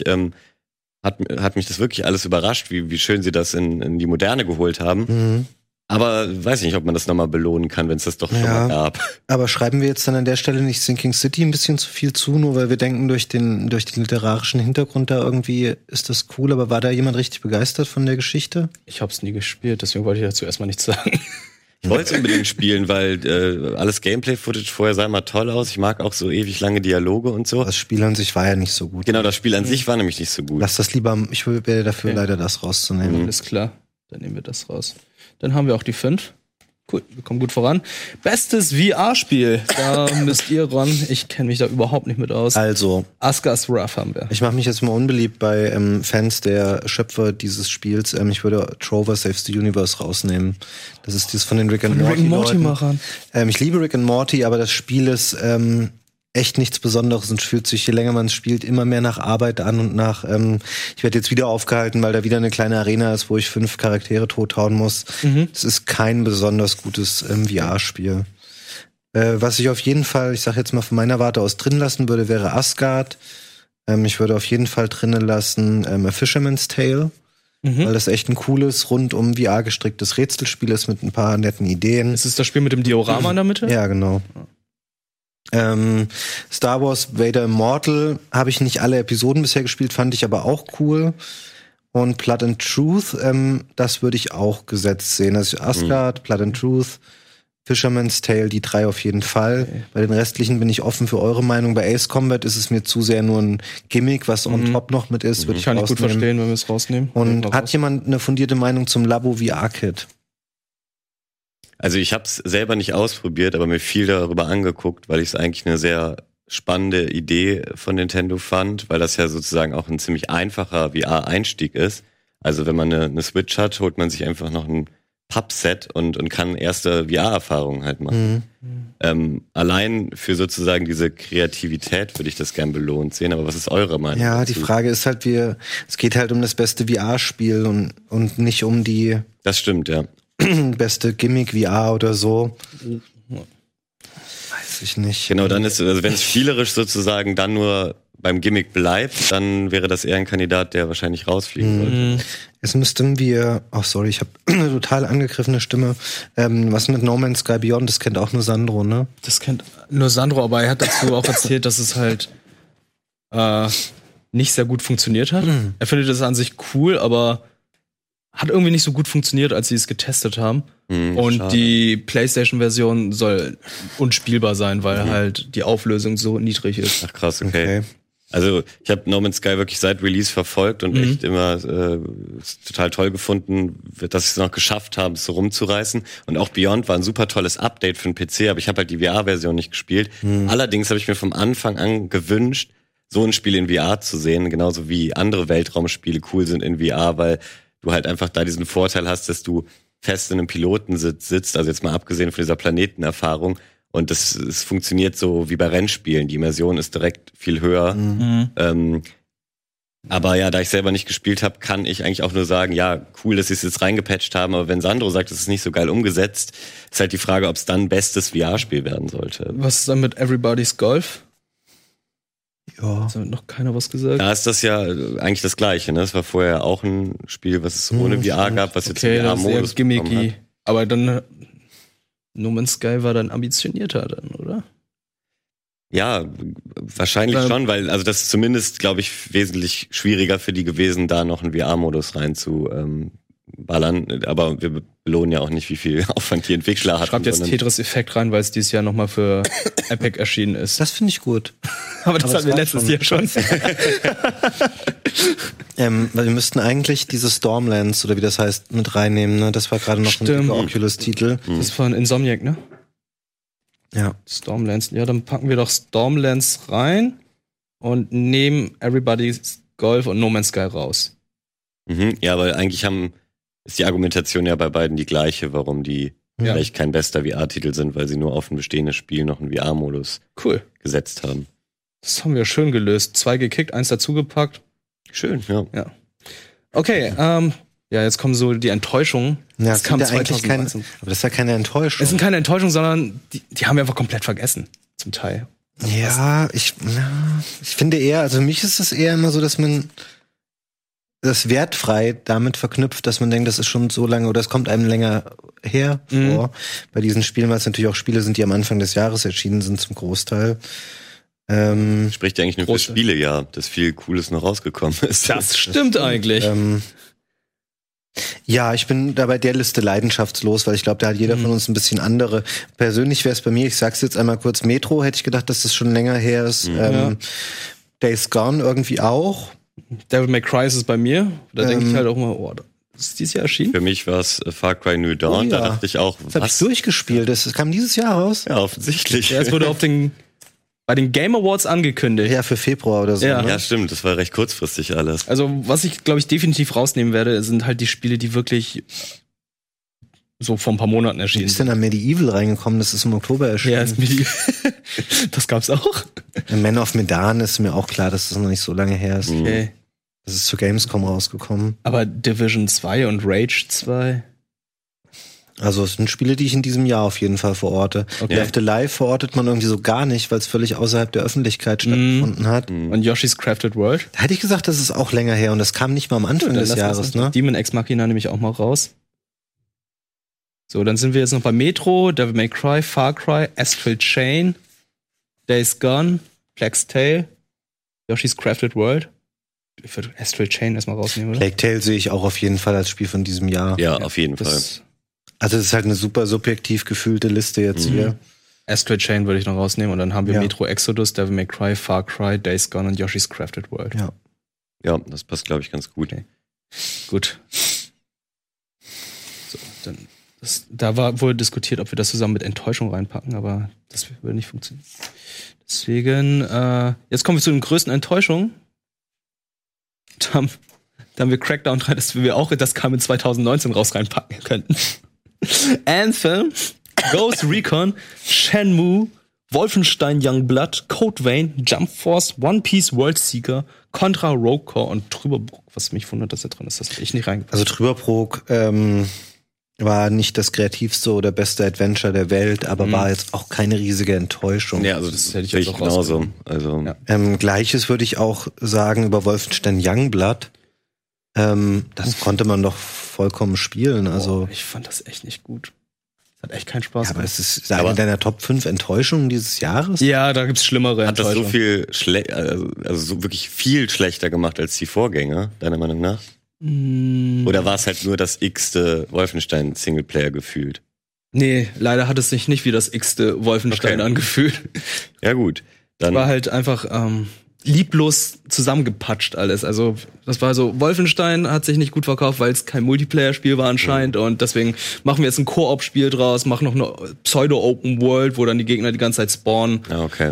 hat mich das wirklich alles überrascht, wie schön sie das in die Moderne geholt haben. Aber weiß nicht, ob man das nochmal belohnen kann, wenn es das doch schon mal gab. Aber schreiben wir jetzt dann an der Stelle nicht Sinking City ein bisschen zu viel zu, nur weil wir denken, durch den literarischen Hintergrund da irgendwie ist das cool, aber war da jemand richtig begeistert von der Geschichte? Ich hab's nie gespielt, deswegen wollte ich dazu erstmal nichts sagen. Ich wollte es unbedingt spielen, weil alles Gameplay-Footage vorher sah immer toll aus. Ich mag auch so ewig lange Dialoge und so. Das Spiel an sich war ja nicht so gut. Genau, das Spiel an sich war nämlich nicht so gut. Lass das lieber, ich wäre dafür leider das rauszunehmen. Alles klar, dann nehmen wir das raus. Dann haben wir auch die 5. Cool, wir kommen gut voran. Bestes VR-Spiel. Da müsst ihr ran. Ich kenne mich da überhaupt nicht mit aus. Also, Asgard's Wrath haben wir. Ich mache mich jetzt mal unbeliebt bei Fans der Schöpfer dieses Spiels. Ich würde Trover Saves the Universe rausnehmen. Das ist dieses von den Rick and Morty-Machern. Ich liebe Rick and Morty, aber das Spiel ist echt nichts Besonderes und fühlt sich, je länger man es spielt, immer mehr nach Arbeit an und nach, ich werde jetzt wieder aufgehalten, weil da wieder eine kleine Arena ist, wo ich 5 Charaktere tothauen muss. Es ist kein besonders gutes VR-Spiel. Was ich auf jeden Fall, ich sag jetzt mal von meiner Warte aus drin lassen würde, wäre Asgard. Ich würde auf jeden Fall drinnen lassen A Fisherman's Tale, weil das echt ein cooles, rundum VR gestricktes Rätselspiel ist mit ein paar netten Ideen. Ist es das Spiel mit dem Diorama in der Mitte? Ja, genau. Star Wars Vader Immortal habe ich nicht alle Episoden bisher gespielt, fand ich aber auch cool. Und Blood and Truth, das würde ich auch gesetzt sehen. Also Asgard, Blood and Truth, Fisherman's Tale, die 3 auf jeden Fall. Okay. Bei den restlichen bin ich offen für eure Meinung. Bei Ace Combat ist es mir zu sehr nur ein Gimmick, was on top noch mit ist. Würde ich kann ich gut verstehen, wenn wir es rausnehmen. Und hat jemand eine fundierte Meinung zum Labo VR-Kit? Also ich habe es selber nicht ausprobiert, aber mir viel darüber angeguckt, weil ich es eigentlich eine sehr spannende Idee von Nintendo fand, weil das ja sozusagen auch ein ziemlich einfacher VR-Einstieg ist. Also wenn man eine Switch hat, holt man sich einfach noch ein Pub-Set und kann erste VR-Erfahrungen halt machen. Allein für sozusagen diese Kreativität würde ich das gern belohnt sehen, aber was ist eure Meinung? Ja, dazu? die Frage ist halt, es geht halt um das beste VR-Spiel und nicht um die Das stimmt, ja. beste Gimmick-VR oder so. Weiß ich nicht. Genau, dann ist, also wenn es spielerisch sozusagen dann nur beim Gimmick bleibt, dann wäre das eher ein Kandidat, der wahrscheinlich rausfliegen sollte. Jetzt müssten wir, sorry, ich habe eine total angegriffene Stimme. Was mit No Man's Sky Beyond, das kennt auch nur Sandro, ne? Das kennt nur Sandro, aber er hat dazu auch erzählt, dass es halt nicht sehr gut funktioniert hat. Er findet es an sich cool, aber hat irgendwie nicht so gut funktioniert, als sie es getestet haben. Und schade. die PlayStation-Version soll unspielbar sein, weil halt die Auflösung so niedrig ist. Ach krass, okay. Also ich habe No Man's Sky wirklich seit Release verfolgt und echt immer total toll gefunden, dass sie es noch geschafft haben, es so rumzureißen. Und auch Beyond war ein super tolles Update für den PC, aber ich habe halt die VR-Version nicht gespielt. Allerdings habe ich mir vom Anfang an gewünscht, so ein Spiel in VR zu sehen, genauso wie andere Weltraumspiele cool sind in VR, weil du halt einfach da diesen Vorteil hast, dass du fest in einem Pilotensitz sitzt, also jetzt mal abgesehen von dieser Planetenerfahrung. Und es funktioniert so wie bei Rennspielen. Die Immersion ist direkt viel höher. Aber ja, da ich selber nicht gespielt habe, kann ich eigentlich auch nur sagen, ja, cool, dass sie es jetzt reingepatcht haben. Aber wenn Sandro sagt, es ist nicht so geil umgesetzt, ist halt die Frage, ob es dann bestes VR-Spiel werden sollte. Was ist dann mit Everybody's Golf? Ja. Hat noch keiner was gesagt? Da ist das ja eigentlich das Gleiche. Ne? Das war vorher auch ein Spiel, was es ohne VR gab, was jetzt Okay, einen das ist eher VR-Modus bekommen gimmicky. hat. Aber dann No Man's Sky war dann ambitionierter dann, oder? Ja, wahrscheinlich schon, weil also das ist zumindest, glaube ich, wesentlich schwieriger für die gewesen, da noch einen VR-Modus rein zu ballern. Aber wir belohnen ja auch nicht, wie viel Aufwand die Entwickler hatten. Schreibt jetzt sondern- Tetris-Effekt rein, weil es dieses Jahr nochmal für Epic erschienen ist. Das finde ich gut. Aber das aber hatten wir das letztes war Jahr schon. Weil wir müssten eigentlich diese Stormlands oder wie das heißt mit reinnehmen, ne? Das war gerade noch ein Stimmt. dicker Oculus-Titel. Das war ein Insomniac, ne? Ja. Stormlands. Ja, dann packen wir doch Stormlands rein und nehmen Everybody's Golf und No Man's Sky raus. Ja, weil eigentlich ist die Argumentation ja bei beiden die gleiche, warum die Ja. vielleicht kein bester VR-Titel sind, weil sie nur auf ein bestehendes Spiel noch einen VR-Modus Cool. gesetzt haben. Das haben wir schön gelöst. 2 gekickt, 1 dazugepackt. Schön, ja. Ja. Okay, ja, jetzt kommen so die Enttäuschungen. Ja, das kam sind ja eigentlich 2019. aber das ist ja keine Enttäuschung. Es sind keine Enttäuschungen, sondern die haben wir einfach komplett vergessen. Zum Teil. Ja, ich finde eher, also für mich ist es eher immer so, dass man das wertfrei damit verknüpft, dass man denkt, das ist schon so lange oder es kommt einem länger her vor. Bei diesen Spielen, weil es natürlich auch Spiele sind, die am Anfang des Jahres erschienen sind zum Großteil. Spricht ja eigentlich nur für Spiele, ja, dass viel Cooles noch rausgekommen ist. Das stimmt eigentlich. Ja, ich bin da bei der Liste leidenschaftslos, weil ich glaube, da hat jeder von uns ein bisschen andere. Persönlich wäre es bei mir, ich sag's jetzt einmal kurz, Metro, hätte ich gedacht, dass das schon länger her ist. Days Gone irgendwie auch. Devil May Cry ist es bei mir. Da denke ich halt auch mal, oh, das ist dieses Jahr erschienen. Für mich war es Far Cry New Dawn, Oh ja. da dachte ich auch, Das habe ich durchgespielt. Das kam dieses Jahr raus. Ja, offensichtlich. Ja, es wurde bei den Game Awards angekündigt. Ja, für Februar oder so. Ja. Ne? Ja, stimmt, das war recht kurzfristig alles. Also, was ich, glaube ich, definitiv rausnehmen werde, sind halt die Spiele, die wirklich so vor ein paar Monaten Wie erschienen ist denn am Medieval reingekommen? Das ist im Oktober erschienen. Ja, ist mir das gab's auch. Man of Medan ist mir auch klar, dass das noch nicht so lange her ist. Okay. Das ist zu Gamescom rausgekommen. Aber Division 2 und Rage 2. Also es sind Spiele, die ich in diesem Jahr auf jeden Fall verorte. Okay. Left Alive verortet man irgendwie so gar nicht, weil es völlig außerhalb der Öffentlichkeit stattgefunden hat. Und Yoshi's Crafted World. Da hätte ich gesagt, das ist auch länger her und das kam nicht mal am Anfang des Jahres, ne? Demon Ex Machina nehme ich auch mal raus. So, dann sind wir jetzt noch bei Metro, Devil May Cry, Far Cry, Astral Chain, Days Gone, Plague's Tale, Yoshi's Crafted World. Ich würde Astral Chain erstmal rausnehmen, oder? Plague Tale sehe ich auch auf jeden Fall als Spiel von diesem Jahr. Ja, auf jeden Fall. Also es ist halt eine super subjektiv gefühlte Liste jetzt hier. Astral Chain würde ich noch rausnehmen und dann haben wir Ja. Metro Exodus, Devil May Cry, Far Cry, Days Gone und Yoshi's Crafted World. Ja. Ja, das passt, glaube ich, ganz gut. Okay. Gut. So, dann. Wurde diskutiert, ob wir das zusammen mit Enttäuschung reinpacken, aber das würde nicht funktionieren. Deswegen, jetzt kommen wir zu den größten Enttäuschungen. Da haben wir Crackdown 3, das wir auch, das kam in 2019 raus reinpacken könnten. Anthem, Ghost Recon, Shenmue, Wolfenstein Youngblood, Code Vein, Jump Force, One Piece World Seeker, Contra Rogue Core und Trüberbrook, was mich wundert, dass er drin ist. Das hab ich nicht reingepackt. Also Trüberbrook war nicht das kreativste oder beste Adventure der Welt, aber war jetzt auch keine riesige Enttäuschung. Ja, also das hätte ich jetzt auch genauso. Also Gleiches würde ich auch sagen über Wolfenstein Youngblood. Das konnte man doch vollkommen spielen. Also ich fand das echt nicht gut. Hat echt keinen Spaß gemacht. Aber es ist eine deiner Top 5 Enttäuschungen dieses Jahres? Ja, da gibt's schlimmere Enttäuschungen. Hat das so viel also so wirklich viel schlechter gemacht als die Vorgänger, deiner Meinung nach? Oder war es halt nur das x-te Wolfenstein-Singleplayer gefühlt? Nee, leider hat es sich nicht wie das x-te Wolfenstein angefühlt. Ja gut. Dann war halt einfach lieblos zusammengepatscht alles. Also das war so, Wolfenstein hat sich nicht gut verkauft, weil es kein Multiplayer-Spiel war anscheinend und deswegen machen wir jetzt ein Koop-Spiel draus, machen noch eine Pseudo-Open-World, wo dann die Gegner die ganze Zeit spawnen. Ja, okay.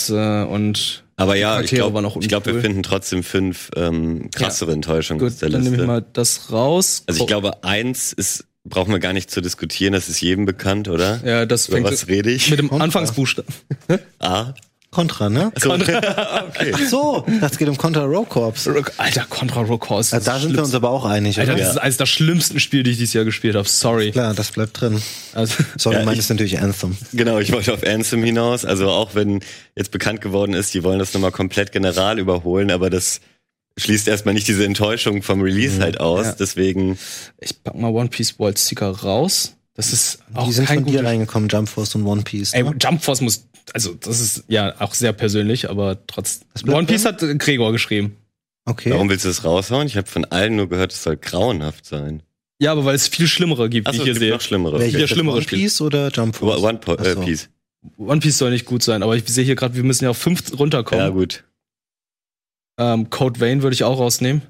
Aber ja, ich glaube, wir finden trotzdem 5 krassere Enttäuschungen aus der Liste. Dann nehme ich mal das raus. Also ich glaube, 1 brauchen wir gar nicht zu diskutieren, das ist jedem bekannt, oder? Ja, das Über was rede ich? Mit dem Anfangsbuchstaben. A. Contra, ne? Okay. Ach so, das geht um Contra Rogue Corps. Alter, Contra Rogue Corps. Also da sind wir uns aber auch einig, Alter, oder? das ist eines der schlimmsten Spiele, die ich dieses Jahr gespielt habe. Sorry. Klar, das bleibt drin. Also, Sorry, meines ist natürlich Anthem. Genau, ich wollte auf Anthem hinaus. Also auch wenn jetzt bekannt geworden ist, die wollen das nochmal komplett general überholen, aber das schließt erstmal nicht diese Enttäuschung vom Release halt aus. Ja. Deswegen. Ich pack mal One Piece World Seeker raus. Das ist auch die sind kein von dir reingekommen, Jump Force und One Piece. Ey, Jump Force muss, also das ist ja auch sehr persönlich, aber trotzdem. One Piece hat Gregor geschrieben. Okay. Warum willst du das raushauen? Ich habe von allen nur gehört, es soll grauenhaft sein. Ja, aber weil es viel Schlimmere gibt, wie ich hier sehe. Noch schlimmere. Welche schlimmere One Piece oder Jump Force? One Piece. One Piece soll nicht gut sein, aber ich sehe hier gerade, wir müssen ja auf 5 runterkommen. Ja, gut. Code Vein würde ich auch rausnehmen.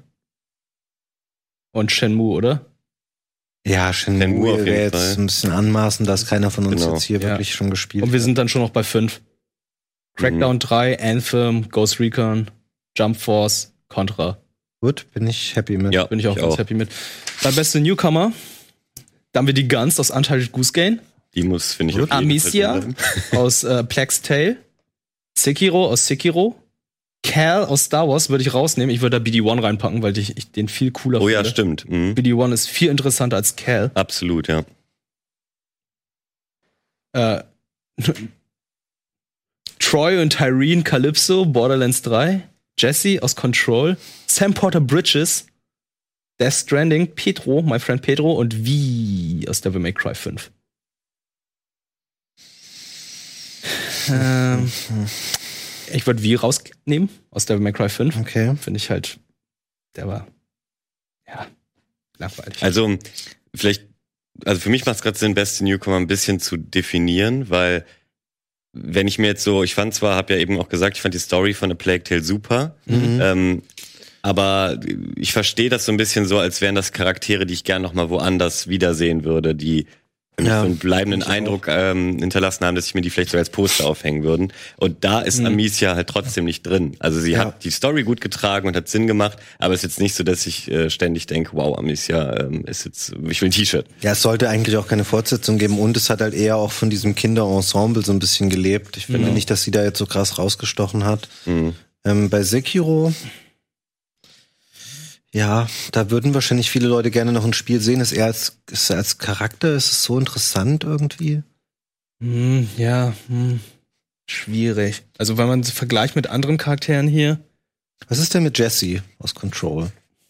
Und Shenmue, oder? Ja, Shenmue wäre jetzt Fall. ein bisschen anmaßend, dass keiner von uns jetzt hier wirklich schon gespielt hat. Und wir sind dann schon noch bei 5. Crackdown 3, Anthem, Ghost Recon, Jump Force, Contra. Gut, bin ich happy mit. Ja, bin ich auch ganz happy mit. Bei beste Newcomer, da haben wir die Guns aus Untitled Goose Game. Die muss, finde ich, auf jeden Amicia aus Plague's Tale. Sekiro aus Sekiro. Cal aus Star Wars würde ich rausnehmen. Ich würde da BD-1 reinpacken, weil ich den viel cooler finde. Oh ja, stimmt. Mhm. BD-1 ist viel interessanter als Cal. Absolut, ja. Troy und Tyrene Calypso, Borderlands 3. Jesse aus Control. Sam Porter Bridges, Death Stranding. Pedro, my friend Pedro. Und V aus Devil May Cry 5. Ich würde V rausnehmen aus Devil May Cry 5. Okay. Finde ich halt, der war, ja, langweilig. Also, für mich macht es gerade Sinn, beste Newcomer ein bisschen zu definieren, weil, wenn ich mir jetzt so, ich fand die Story von A Plague Tale super, aber ich verstehe das so ein bisschen so, als wären das Charaktere, die ich gern noch mal woanders wiedersehen würde, die so einen bleibenden Eindruck hinterlassen haben, dass ich mir die vielleicht so als Poster aufhängen würden. Und da ist Amicia halt trotzdem nicht drin. Also sie hat die Story gut getragen und hat Sinn gemacht, aber es ist jetzt nicht so, dass ich ständig denke, wow, Amicia ist jetzt, ich will ein T-Shirt. Ja, es sollte eigentlich auch keine Fortsetzung geben und es hat halt eher auch von diesem Kinderensemble so ein bisschen gelebt. Ich finde nicht, dass sie da jetzt so krass rausgestochen hat. Bei Sekiro, ja, da würden wahrscheinlich viele Leute gerne noch ein Spiel sehen. Ist er als Charakter, ist es so interessant irgendwie? Schwierig. Also wenn man es vergleicht mit anderen Charakteren hier. Was ist denn mit Jesse aus Control?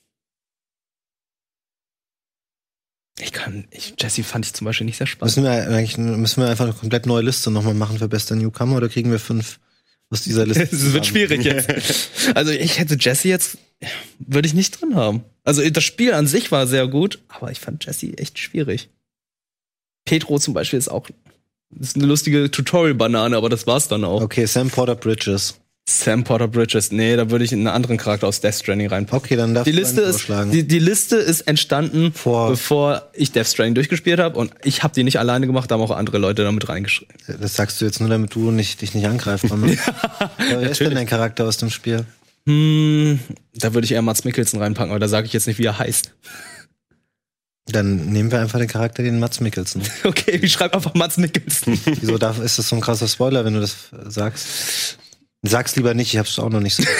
Jesse fand ich zum Beispiel nicht sehr spannend. Müssen wir einfach eine komplett neue Liste nochmal machen für bester Newcomer oder kriegen wir 5 aus dieser Liste? Das wird schwierig jetzt. Also ich hätte Jesse jetzt, würde ich nicht drin haben. Also das Spiel an sich war sehr gut, aber ich fand Jesse echt schwierig. Pedro zum Beispiel ist eine lustige Tutorial-Banane, aber das war's dann auch. Okay, Sam Porter Bridges. Nee, da würde ich einen anderen Charakter aus Death Stranding reinpacken. Okay, dann darfst du vorschlagen. Die Liste ist entstanden, bevor ich Death Stranding durchgespielt habe und ich habe die nicht alleine gemacht, da haben auch andere Leute damit reingeschrieben. Das sagst du jetzt nur, damit du dich nicht angreifst. Wer ist denn dein Charakter aus dem Spiel? Da würde ich eher Mads Mikkelsen reinpacken, aber da sage ich jetzt nicht, wie er heißt. Dann nehmen wir einfach den Charakter, den Mads Mikkelsen. Okay, ich schreibe einfach Mads Mikkelsen. Wieso ist das so ein krasser Spoiler, wenn du das sagst? Sag's lieber nicht, ich hab's auch noch nicht so.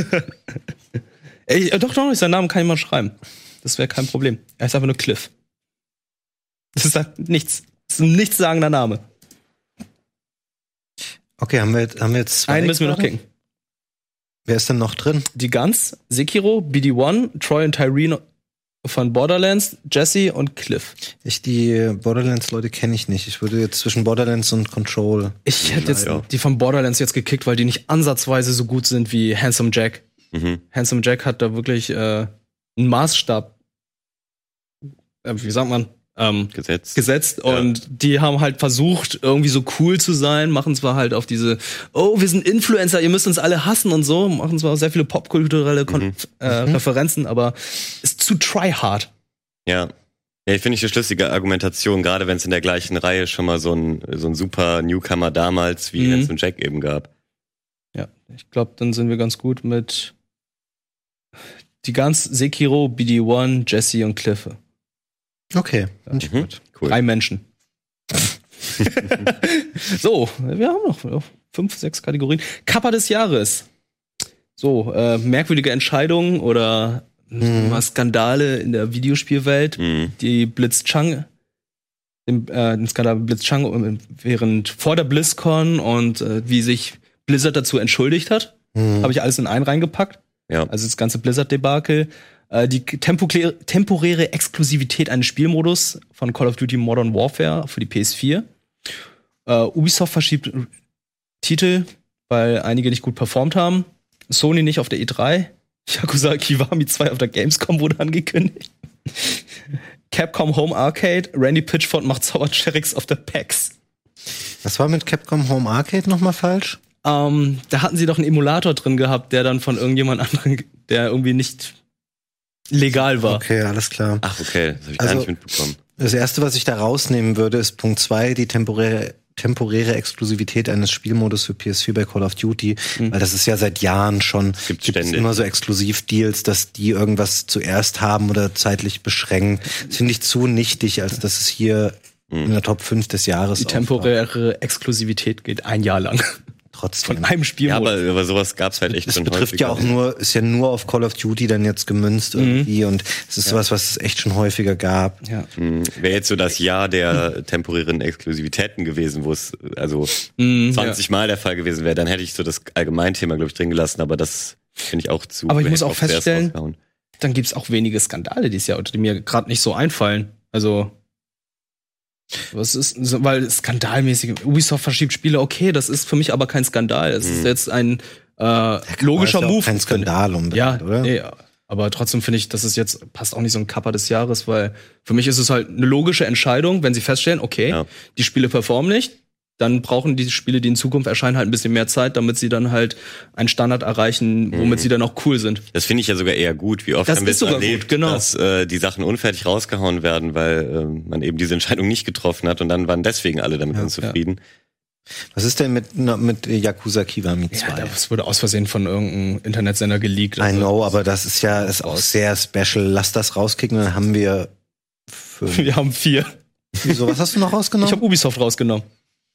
Ey, doch, seinen Namen kann ich mal schreiben. Das wäre kein Problem. Er ist einfach nur Cliff. Das ist halt nichts. Das ist ein nichtssagender Name. Okay, haben wir jetzt zwei? Einen müssen wir noch kicken. Wer ist denn noch drin? Die Guns, Sekiro, BD1, Troy und Tyrene von Borderlands, Jesse und Cliff. Die Borderlands-Leute kenne ich nicht. Ich würde jetzt zwischen Borderlands und Control. Ich hätte jetzt die von Borderlands jetzt gekickt, weil die nicht ansatzweise so gut sind wie Handsome Jack. Handsome Jack hat da wirklich einen Maßstab, wie sagt man, gesetzt. Und die haben halt versucht, irgendwie so cool zu sein, machen zwar halt auf diese, wir sind Influencer, ihr müsst uns alle hassen und so, machen zwar sehr viele popkulturelle Referenzen, aber ist zu tryhard. Ja, ich finde ich eine schlüssige Argumentation, gerade wenn es in der gleichen Reihe schon mal so ein super Newcomer damals wie Handsome Jack eben gab. Ja, ich glaube, dann sind wir ganz gut mit die Guns, Sekiro, BD1, Jesse und Cliff. Okay, gut. Cool. 3 Menschen. So, wir haben noch 5, 6 Kategorien. Kappa des Jahres. So, merkwürdige Entscheidungen oder Skandale in der Videospielwelt. Die Blitzchung, den Skandal Blitzchung während vor der BlizzCon und wie sich Blizzard dazu entschuldigt hat. Habe ich alles in einen reingepackt. Ja. Also das ganze Blizzard-Debakel. Die temporäre Exklusivität eines Spielmodus von Call of Duty Modern Warfare für die PS4. Ubisoft verschiebt Titel, weil einige nicht gut performt haben. Sony nicht auf der E3. Yakuza Kiwami 2 auf der Gamescom wurde angekündigt. Capcom Home Arcade. Randy Pitchford macht Zaubercherix auf der PAX. Was war mit Capcom Home Arcade nochmal falsch? Da hatten sie doch einen Emulator drin gehabt, der dann von irgendjemand anderem, der irgendwie nicht legal war. Okay, alles klar. Ach, okay, das habe ich gar nicht mitbekommen. Das Erste, was ich da rausnehmen würde, ist Punkt 2, die temporäre Exklusivität eines Spielmodus für PS4 bei Call of Duty, weil das ist ja seit Jahren schon, gibt es immer so Exklusivdeals, dass die irgendwas zuerst haben oder zeitlich beschränken. Das finde ich zu nichtig, als dass es hier in der Top 5 des Jahres Die temporäre Exklusivität geht 1 Jahr lang. Trotzdem. Von einem Spielmodus. Ja, aber sowas gab's halt echt schon häufig. Das betrifft ja auch ist ja nur auf Call of Duty dann jetzt gemünzt irgendwie und es ist sowas, was es echt schon häufiger gab. Ja. Wäre jetzt so das Jahr der temporären Exklusivitäten gewesen, wo es also 20 Mal der Fall gewesen wäre, dann hätte ich so das Allgemeinthema, glaube ich, drin gelassen, aber das finde ich auch zu. Aber ich muss auch feststellen, dann gibt's auch wenige Skandale dieses Jahr, die mir gerade nicht so einfallen. Also was ist, weil skandalmäßig, Ubisoft verschiebt Spiele, okay, das ist für mich aber kein Skandal. Es ist jetzt ein logischer Move. Kein Skandal unbedingt, oder? Nee, aber trotzdem finde ich, das ist jetzt, passt auch nicht so ein Kappa des Jahres, weil für mich ist es halt eine logische Entscheidung, wenn sie feststellen, okay, die Spiele performen nicht, dann brauchen die Spiele, die in Zukunft erscheinen, halt ein bisschen mehr Zeit, damit sie dann halt einen Standard erreichen, womit sie dann auch cool sind. Das finde ich ja sogar eher gut. Wie oft haben wir es erlebt, dass die Sachen unfertig rausgehauen werden, weil man eben diese Entscheidung nicht getroffen hat und dann waren deswegen alle damit unzufrieden. Was ist denn mit Yakuza Kiwami 2? Ja, das wurde aus Versehen von irgendeinem Internetsender geleakt. I know, aber das ist ja auch sehr special. Lass das rauskicken, dann haben wir 5. Wir haben 4. Wieso, was hast du noch rausgenommen? Ich habe Ubisoft rausgenommen.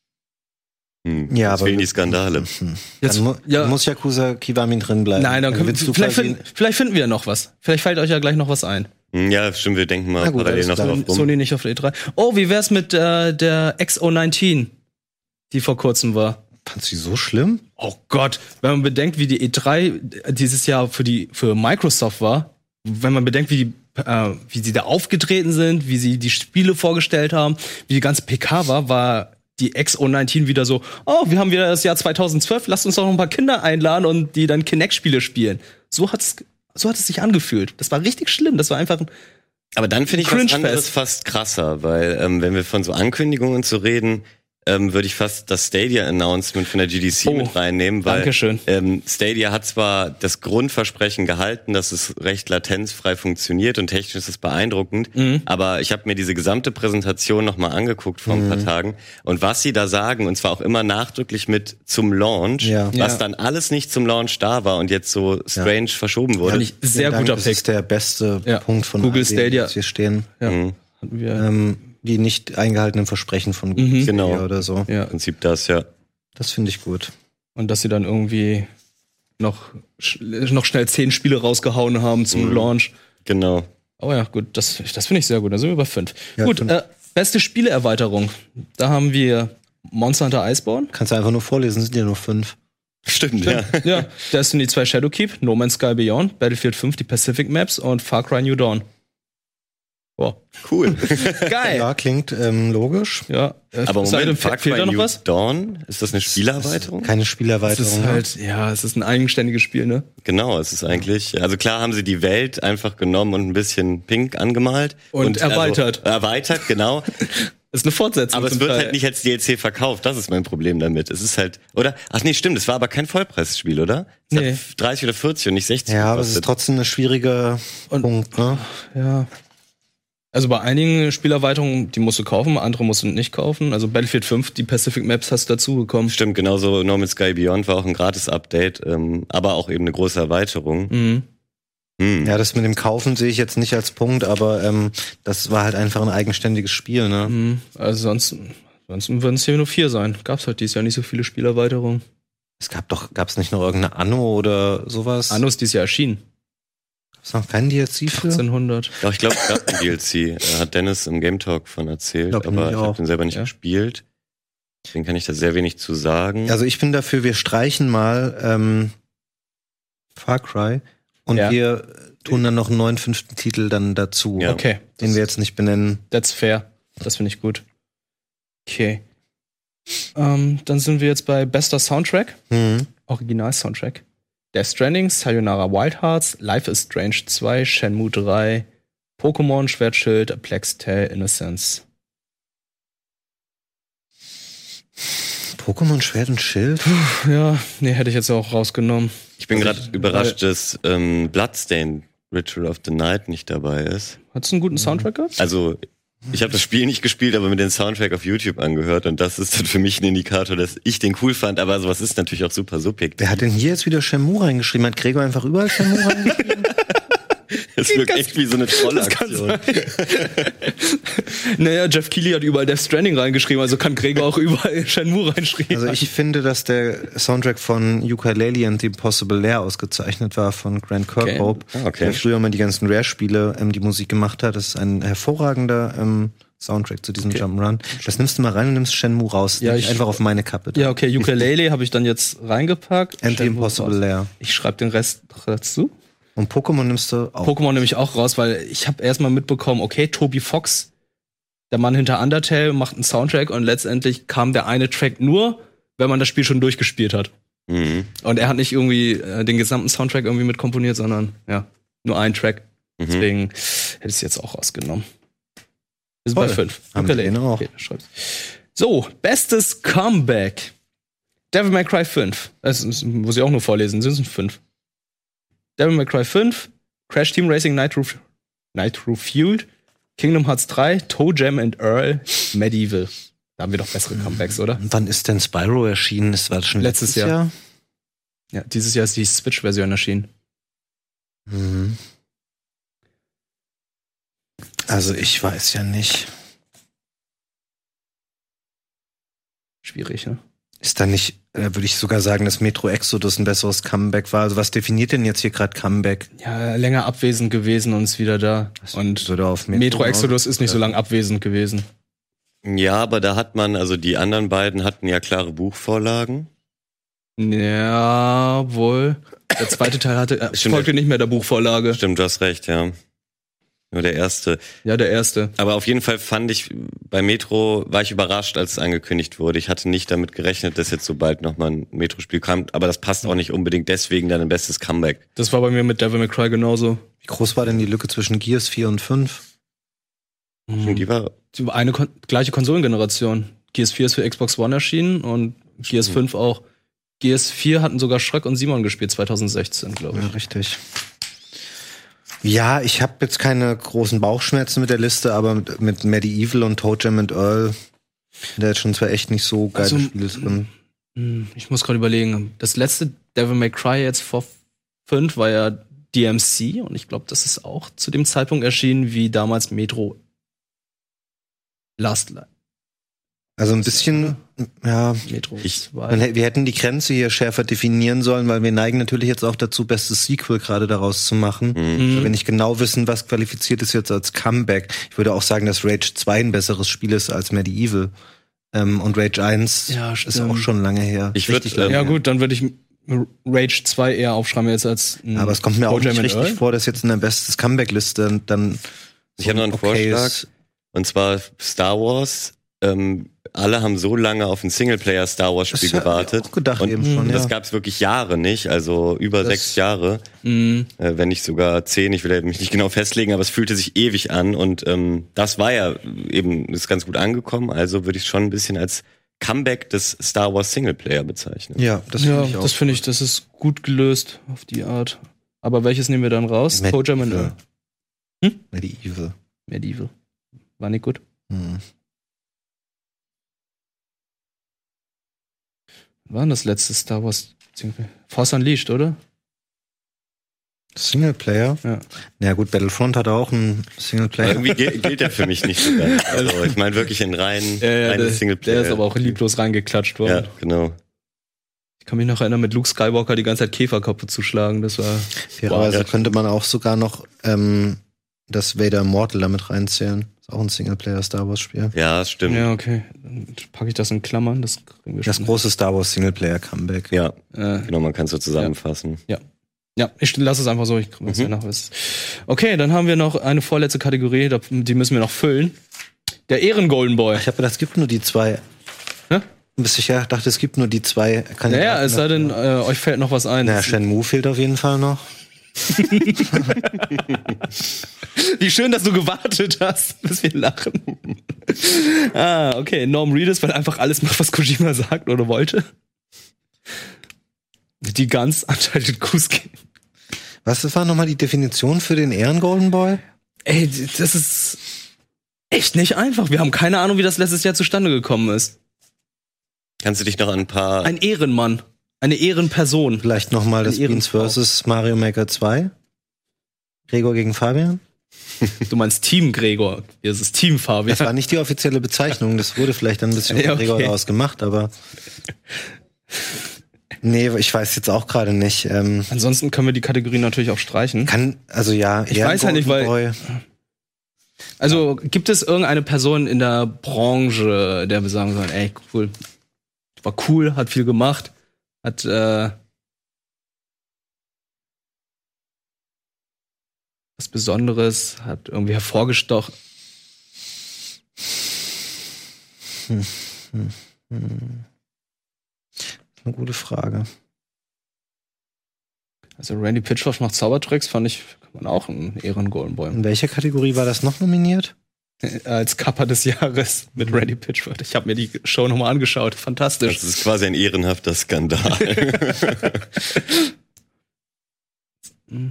Ja, aber fehlen die Skandale. Dann muss Yakuza Kiwami drin bleiben. Nein, dann vielleicht finden wir noch was. Vielleicht fällt euch ja gleich noch was ein. Ja, stimmt, wir denken mal parallel noch drauf rum. Sony nicht auf der E3. Oh, wie wär's mit der XO19, die vor kurzem war? Fandst du die so schlimm? Oh Gott, wenn man bedenkt, wie die E3 dieses Jahr für Microsoft war, wenn man bedenkt, wie sie da aufgetreten sind, wie sie die Spiele vorgestellt haben, wie die ganze PK war die XO19 wieder so, wir haben wieder das Jahr 2012, lasst uns doch noch ein paar Kinder einladen und die dann Kinect-Spiele spielen. So hat es sich angefühlt. Das war richtig schlimm. Das war einfach ein Aber dann finde ich was anderes fast krasser, weil wenn wir von so Ankündigungen zu reden, würde ich fast das Stadia-Announcement von der GDC mit reinnehmen, weil Dankeschön. Stadia hat zwar das Grundversprechen gehalten, dass es recht latenzfrei funktioniert und technisch ist es beeindruckend, aber ich habe mir diese gesamte Präsentation nochmal angeguckt vor ein paar Tagen und was sie da sagen, und zwar auch immer nachdrücklich mit zum Launch, was dann alles nicht zum Launch da war und jetzt so strange verschoben wurde. Sehr guter Das Pick. ist der beste Punkt von Google all dem, Stadia. was hier stehen. Ja. Hatten wir. Die nicht eingehaltenen Versprechen von Google Stadia Genau. oder so. Ja. Im Prinzip das, ja. Das finde ich gut. Und dass sie dann irgendwie noch schnell 10 Spiele rausgehauen haben zum Launch. Genau. Oh ja, gut, das finde ich sehr gut. Da sind wir bei 5. Ja, Gut, 5. Beste Spieleerweiterung. Da haben wir Monster Hunter Iceborne. Kannst du einfach nur vorlesen, sind ja nur 5. Stimmt, ja. Ja, Destiny 2 Shadowkeep, No Man's Sky Beyond, Battlefield 5 die Pacific Maps und Far Cry New Dawn. Boah. Cool. Geil. Ja, klingt logisch. Ja, Aber Moment, Far fehlt da Cry noch New was? Dawn, ist das eine Spielerweiterung? Keine Es Spielerweiterung. ist halt, es ist ein eigenständiges Spiel, ne? Genau, es ist eigentlich, also klar haben sie die Welt einfach genommen und ein bisschen pink angemalt. Und erweitert. Also, erweitert, genau. Es ist eine Fortsetzung. Aber es zum wird Teil. halt nicht als DLC verkauft, das ist mein Problem damit. Es ist halt, oder? Ach nee, stimmt, es war aber kein Vollpreisspiel, oder? Es Nee. hat 30 oder 40 und nicht 60 Ja, aber es gekostet. ist trotzdem ein schwieriger Punkt, ne? Ja. Also bei einigen Spielerweiterungen, die musst du kaufen, andere musst du nicht kaufen. Also Battlefield 5, die Pacific Maps hast du dazu bekommen. Stimmt, genauso No Man's Sky Beyond war auch ein Gratis-Update, aber auch eben eine große Erweiterung. Ja, das mit dem Kaufen sehe ich jetzt nicht als Punkt, aber das war halt einfach ein eigenständiges Spiel, ne? Also sonst würden es hier nur 4 sein. Gab's halt dieses Jahr nicht so viele Spielerweiterungen. Gab's nicht noch irgendeine Anno oder sowas? Anno ist dieses Jahr erschienen. Gab's noch kein DLC für? 1800. Ja, ich glaube, es gab ein DLC. Hat Dennis im Game Talk von erzählt, Glaub aber ich ich auch. habe den selber nicht Ja. gespielt. Deswegen kann ich da sehr wenig zu sagen. Also ich bin dafür, wir streichen mal Far Cry und Ja. wir tun dann noch einen neuen 5. Titel dann dazu, Ja. Okay, den wir jetzt nicht benennen. that's fair. Das finde ich gut. Okay. Dann sind wir jetzt bei bester Soundtrack. Original-Soundtrack. Death Stranding, Sayonara Wild Hearts, Life is Strange 2, Shenmue 3, Pokémon, Schwertschild, A Plague's Tale, Innocence. Pokémon Schwert und Schild? Ja, nee, hätte ich jetzt auch rausgenommen. Ich bin gerade überrascht, dass Bloodstained Ritual of the Night nicht dabei ist. Hat's einen guten Soundtrack gehabt? Also, ich habe das Spiel nicht gespielt, aber mir den Soundtrack auf YouTube angehört und das ist dann für mich ein Indikator, dass ich den cool fand, aber sowas ist natürlich auch super subjektiv. Wer hat denn hier jetzt wieder Shenmue reingeschrieben? Hat Gregor einfach überall Shenmue reingeschrieben? Es wirkt echt wie so eine Trollaktion. Naja, Jeff Keighley hat überall Death Stranding reingeschrieben, also kann Gregor auch überall Shenmue reinschreiben. Also ich finde, dass der Soundtrack von Yooka-Laylee and the Impossible Lair ausgezeichnet war von Grant Kirkhope, Okay. der früher mal die ganzen Rare-Spiele die Musik gemacht hat. Das ist ein hervorragender Soundtrack zu diesem Jump'n'Run. Das nimmst du mal rein und nimmst Shenmue raus. Ja, Leg ich- einfach auf meine Kappe. Ja, okay, Ukulele habe ich dann jetzt reingepackt. And the Shenmue Impossible raus. Lair. Ich schreibe den Rest dazu. Und Pokémon nimmst du auch. Pokémon nehme ich auch raus, weil ich habe erstmal mitbekommen, okay, Toby Fox, der Mann hinter Undertale, macht einen Soundtrack und letztendlich kam der eine Track nur, wenn man das Spiel schon durchgespielt hat. Mhm. Und er hat nicht irgendwie den gesamten Soundtrack irgendwie mit komponiert, sondern ja, nur einen Track. Deswegen hätte ich es jetzt auch rausgenommen. Wir sind Toll. bei 5. Haben wir den auch. Okay, schreib's. So, bestes Comeback. Devil May Cry 5. Das muss ich auch nur vorlesen, sind es 5. Devil May Cry 5, Crash Team Racing Nitro Fueled, Kingdom Hearts 3, Toe Jam and Earl, Medieval. Da haben wir doch bessere Comebacks, oder? Wann ist denn Spyro erschienen? Das war schon Letztes Jahr. Ja, dieses Jahr ist die Switch-Version erschienen. Mhm. Also ich weiß ja nicht. Schwierig, ne? Ist da nicht, würde ich sogar sagen, dass Metro Exodus ein besseres Comeback war. Also was definiert denn jetzt hier gerade Comeback? Ja, länger abwesend gewesen und ist wieder da. Und Würde auf Metro Exodus ist nicht so lange abwesend gewesen. Ja, aber da hat man, also die anderen beiden hatten ja klare Buchvorlagen. Ja, wohl. Der zweite Teil hatte, Stimmt. folgte nicht mehr der Buchvorlage. Stimmt, du hast recht, ja. Nur der erste. Ja, der erste. Aber auf jeden Fall fand ich, bei Metro war ich überrascht, als es angekündigt wurde. Ich hatte nicht damit gerechnet, dass jetzt so bald nochmal ein Metro-Spiel kommt. Aber das passt auch nicht unbedingt deswegen dann ein bestes Comeback. Das war bei mir mit Devil May Cry genauso. Wie groß war denn die Lücke zwischen Gears 4 und 5? Die war, Eine gleiche Konsolengeneration. Gears 4 ist für Xbox One erschienen und Gears 5 auch. Gears 4 hatten sogar Schröck und Simon gespielt, 2016, glaube ich. Ja, richtig. Ja, ich habe jetzt keine großen Bauchschmerzen mit der Liste, aber mit Medieval und ToeJam and Earl sind da jetzt schon zwar echt nicht so geile Spiele drin. Ich muss gerade überlegen, das letzte Devil May Cry jetzt vor 5 war ja DMC und ich glaube, das ist auch zu dem Zeitpunkt erschienen wie damals Metro Last Light. Also ein bisschen, ja, Metro 2. wir hätten die Grenze hier schärfer definieren sollen, weil wir neigen natürlich jetzt auch dazu, bestes Sequel gerade daraus zu machen. Weil wir nicht genau wissen, was qualifiziert ist jetzt als Comeback. Ich würde auch sagen, dass Rage 2 ein besseres Spiel ist als Medieval. Und Rage 1 ist auch schon lange her. Ja gut, dann würde ich Rage 2 eher aufschreiben jetzt als aber es kommt mir auch nicht richtig vor, dass jetzt in der bestes Comeback-Liste dann ich habe noch einen Vorschlag. Und zwar Star Wars. Alle haben so lange auf ein Singleplayer-Star-Wars-Spiel gewartet. Auch gedacht und eben schon, das gab's wirklich Jahre nicht, also über 6 Jahre. Wenn nicht sogar 10, ich will mich nicht genau festlegen, aber es fühlte sich ewig an und das war ja eben, ist ganz gut angekommen, also würde ich es schon ein bisschen als Comeback des Star Wars Singleplayer bezeichnen. Ja, das finde ich, das ist gut gelöst auf die Art. Aber welches nehmen wir dann raus? ToeJam and Earl. Medieval. War nicht gut. War denn das letzte Star Wars Singleplayer? Force Unleashed, oder? Singleplayer? Ja. Ja gut, Battlefront hat auch einen Singleplayer. Irgendwie gilt der für mich nicht so ganz. Also ich meine wirklich in reinen Singleplayer. Der ist aber auch lieblos reingeklatscht worden. Ja, genau. Ich kann mich noch erinnern, mit Luke Skywalker die ganze Zeit Käferköpfe zu schlagen. Das war... Fairerweise könnte man auch sogar noch das Vader Immortal damit reinzählen. Ist auch ein Singleplayer-Star Wars-Spiel. Ja, das stimmt. Ja, okay. Dann packe ich das in Klammern. Das große Star Wars Singleplayer-Comeback. Ja, genau, man kann es so zusammenfassen. Ja, ich lasse es einfach so. Ich komme ja noch was. Okay, dann haben wir noch eine vorletzte Kategorie. Die müssen wir noch füllen. Der Ehren-Golden Boy. Ich habe gedacht, es gibt nur die 2. Hä? Bis ich dachte, es gibt nur die 2 Kandidaten. Naja, es sei denn, euch fällt noch was ein. Naja, Shenmue fehlt auf jeden Fall noch. Wie schön, dass du gewartet hast, bis wir lachen. Okay. Norm Reedus, weil er einfach alles macht, was Kojima sagt oder wollte. Die ganz Untitled Goose Game. Was war nochmal die Definition für den Ehren-Golden Boy? Ey, das ist echt nicht einfach. Wir haben keine Ahnung, wie das letztes Jahr zustande gekommen ist. Kannst du dich noch an ein paar... Ein Ehrenmann. Eine Ehrenperson. Vielleicht nochmal das Beans vs. Mario Maker 2? Gregor gegen Fabian? Du meinst Team Gregor. Hier ist es Team Fabian. Das war nicht die offizielle Bezeichnung. Das wurde vielleicht dann ein bisschen von Gregor daraus gemacht, aber... Nee, ich weiß jetzt auch gerade nicht. Ansonsten können wir die Kategorie natürlich auch streichen. Ich weiß ja nicht, weil... Also, gibt es irgendeine Person in der Branche, der wir sagen sollen, ey, cool, war cool, hat viel gemacht, hat was Besonderes, hat irgendwie hervorgestochen. Das ist eine gute Frage. Also Randy Pitchford macht Zaubertricks, fand ich, kann man auch einen Ehren-Golden Boy. In welcher Kategorie war das noch nominiert? Als Kappa des Jahres mit Randy Pitchford. Ich habe mir die Show nochmal angeschaut. Fantastisch. Das ist quasi ein ehrenhafter Skandal. Können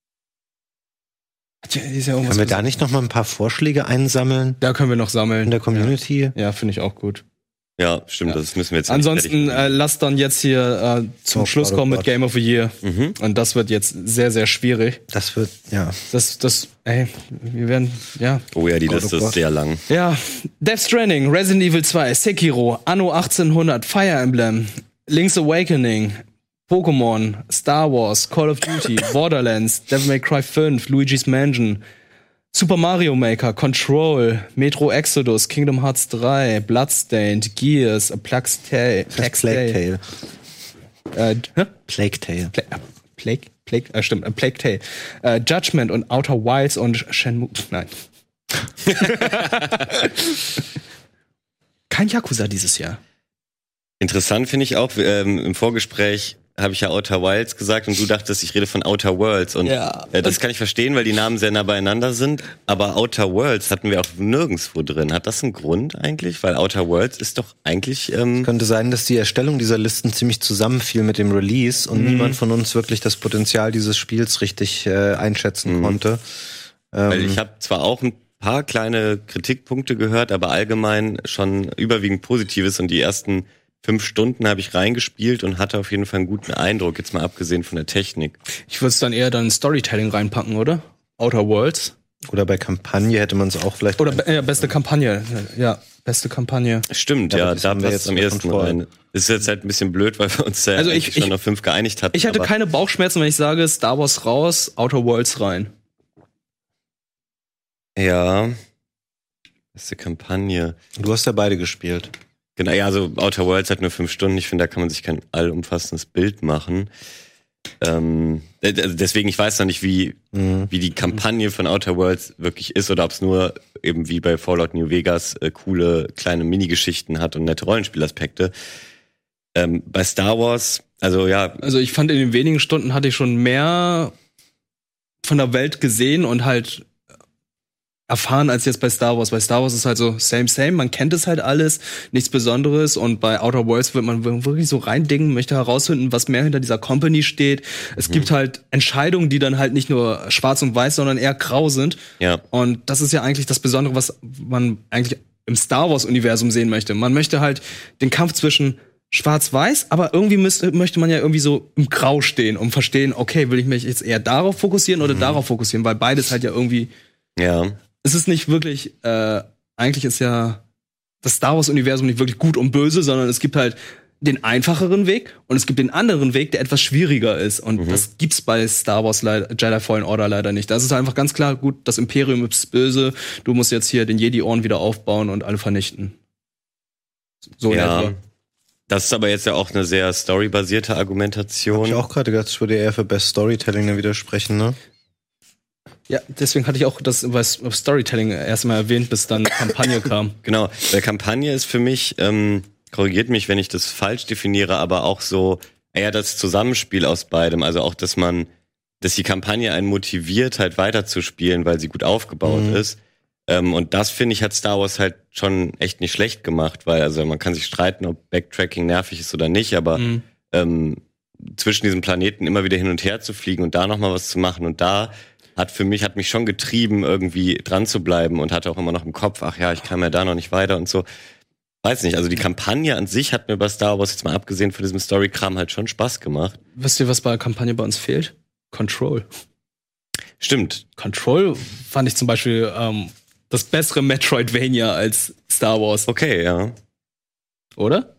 wir da nicht noch mal ein paar Vorschläge einsammeln? Da können wir noch sammeln. In der Community? Ja, finde ich auch gut. Ja, stimmt, das müssen wir jetzt ansonsten lasst dann jetzt hier zum Schluss kommen mit Game of the Year. Und das wird jetzt sehr, sehr schwierig. Das wird, ja. Wir werden, ja. Oh ja, die Liste ist sehr lang. Ja, Death Stranding, Resident Evil 2, Sekiro, Anno 1800, Fire Emblem, Link's Awakening, Pokémon, Star Wars, Call of Duty, Borderlands, Devil May Cry 5, Luigi's Mansion, Super Mario Maker, Control, Metro Exodus, Kingdom Hearts 3, Bloodstained, Gears, A Plague Tale. Stimmt, A Plague Tale. Judgment und Outer Wilds und Shenmue. Nein. Kein Yakuza dieses Jahr. Interessant finde ich auch, im Vorgespräch habe ich ja Outer Wilds gesagt und du dachtest, ich rede von Outer Worlds. Und das kann ich verstehen, weil die Namen sehr nah beieinander sind. Aber Outer Worlds hatten wir auch nirgendwo drin. Hat das einen Grund eigentlich? Weil Outer Worlds ist doch eigentlich... Es könnte sein, dass die Erstellung dieser Listen ziemlich zusammenfiel mit dem Release und niemand von uns wirklich das Potenzial dieses Spiels richtig einschätzen konnte. Weil ich habe zwar auch ein paar kleine Kritikpunkte gehört, aber allgemein schon überwiegend Positives und die ersten 5 Stunden habe ich reingespielt und hatte auf jeden Fall einen guten Eindruck, jetzt mal abgesehen von der Technik. Ich würde es dann eher dann Storytelling reinpacken, oder? Outer Worlds. Oder bei Kampagne hätte man es auch vielleicht... Oder beste Kampagne. Ja, beste Kampagne. Stimmt, ja, da passt es am ersten rein. Ist jetzt halt ein bisschen blöd, weil wir uns ja schon auf 5 geeinigt hatten. Ich hatte keine Bauchschmerzen, wenn ich sage, Star Wars raus, Outer Worlds rein. Ja, beste Kampagne. Du hast ja beide gespielt. Genau, ja, also Outer Worlds hat nur 5 Stunden. Ich finde, da kann man sich kein allumfassendes Bild machen. Deswegen, ich weiß noch nicht, wie die Kampagne von Outer Worlds wirklich ist oder ob es nur eben wie bei Fallout New Vegas coole kleine Minigeschichten hat und nette Rollenspielaspekte. Bei Star Wars, also ja. Also ich fand, in den wenigen Stunden hatte ich schon mehr von der Welt gesehen und halt erfahren als jetzt bei Star Wars. Bei Star Wars ist halt so same, man kennt es halt alles, nichts Besonderes, und bei Outer Worlds wird man wirklich so reindingen, möchte herausfinden, was mehr hinter dieser Company steht. Es gibt halt Entscheidungen, die dann halt nicht nur schwarz und weiß, sondern eher grau sind. Ja. Und das ist ja eigentlich das Besondere, was man eigentlich im Star Wars Universum sehen möchte. Man möchte halt den Kampf zwischen schwarz-weiß, aber irgendwie möchte man ja irgendwie so im Grau stehen, um verstehen, okay, will ich mich jetzt eher darauf fokussieren oder darauf fokussieren, weil beides halt ja irgendwie... Ja. Es ist nicht wirklich, eigentlich ist ja das Star Wars-Universum nicht wirklich gut und böse, sondern es gibt halt den einfacheren Weg und es gibt den anderen Weg, der etwas schwieriger ist. Und das gibt's bei Star Wars Jedi Fallen Order leider nicht. Da ist es einfach ganz klar, gut, das Imperium ist böse, du musst jetzt hier den Jedi-Orden wieder aufbauen und alle vernichten. So ja. etwa. Das ist aber jetzt ja auch eine sehr storybasierte Argumentation. Hab ich auch gerade gedacht, ich würde eher für Best Storytelling dann widersprechen, ne? Ja, deswegen hatte ich auch das Storytelling erstmal erwähnt, bis dann Kampagne kam. Genau, weil Kampagne ist für mich, korrigiert mich, wenn ich das falsch definiere, aber auch so eher das Zusammenspiel aus beidem. Also auch, dass die Kampagne einen motiviert, halt weiterzuspielen, weil sie gut aufgebaut ist. Und das, finde ich, hat Star Wars halt schon echt nicht schlecht gemacht, weil also man kann sich streiten, ob Backtracking nervig ist oder nicht, aber zwischen diesen Planeten immer wieder hin und her zu fliegen und da nochmal was zu machen und da hat mich schon getrieben, irgendwie dran zu bleiben und hatte auch immer noch im Kopf, ach ja, ich kam ja da noch nicht weiter und so. Weiß nicht, also die Kampagne an sich hat mir bei Star Wars, jetzt mal abgesehen von diesem Story-Kram, halt schon Spaß gemacht. Wisst ihr, was bei der Kampagne bei uns fehlt? Control. Stimmt. Control fand ich zum Beispiel das bessere Metroidvania als Star Wars. Okay, ja. Oder?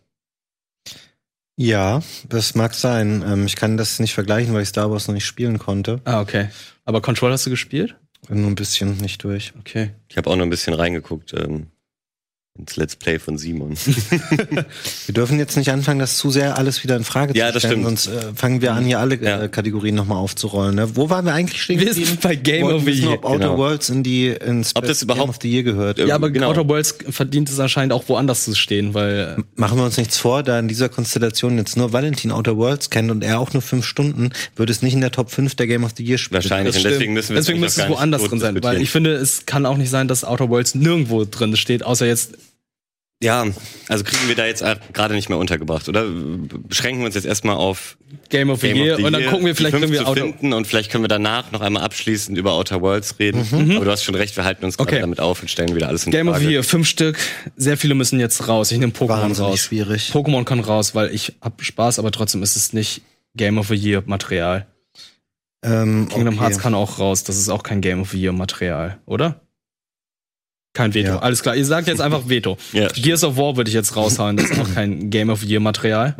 Ja, das mag sein. Ich kann das nicht vergleichen, weil ich Star Wars noch nicht spielen konnte. Ah, okay. Aber Control hast du gespielt? Nur ein bisschen, nicht durch. Okay. Ich habe auch noch ein bisschen reingeguckt ins Let's Play von Simon. Wir dürfen jetzt nicht anfangen, das zu sehr alles wieder in Frage zu stellen. Das stimmt. Sonst fangen wir an, hier alle Kategorien nochmal aufzurollen. Ne? Wo waren wir eigentlich stehen Wir sind bei Game of the Year. Ob Outer Worlds ins ob das überhaupt Game of the Year gehört. Ja, aber genau. Outer Worlds verdient es anscheinend auch woanders zu stehen, weil... Machen wir uns nichts vor, da in dieser Konstellation jetzt nur Valentin Outer Worlds kennt und er auch nur 5 Stunden, würde es nicht in der Top 5 der Game of the Year spielen. Wahrscheinlich, und deswegen müssen müsste es woanders drin sein, weil ich finde, es kann auch nicht sein, dass Outer Worlds nirgendwo drin steht, außer jetzt... Ja, also kriegen wir da jetzt gerade nicht mehr untergebracht, oder? Beschränken wir uns jetzt erstmal auf Game of the Year und dann gucken wir, vielleicht können wir finden und vielleicht können wir danach noch einmal abschließend über Outer Worlds reden. Aber du hast schon recht, wir halten uns gerade damit auf und stellen wieder alles in Frage. Game of the Year, 5 Stück. Sehr viele müssen jetzt raus. Ich nehme Pokémon raus. Schwierig. Pokémon kann raus, weil ich hab Spaß, aber trotzdem ist es nicht Game of the Year Material. Kingdom Hearts kann auch raus. Das ist auch kein Game of the Year Material, oder? Kein Veto. Ja. Alles klar. Ihr sagt jetzt einfach Veto. Ja, Gears of War würde ich jetzt raushauen. Das ist auch kein Game of the Year Material.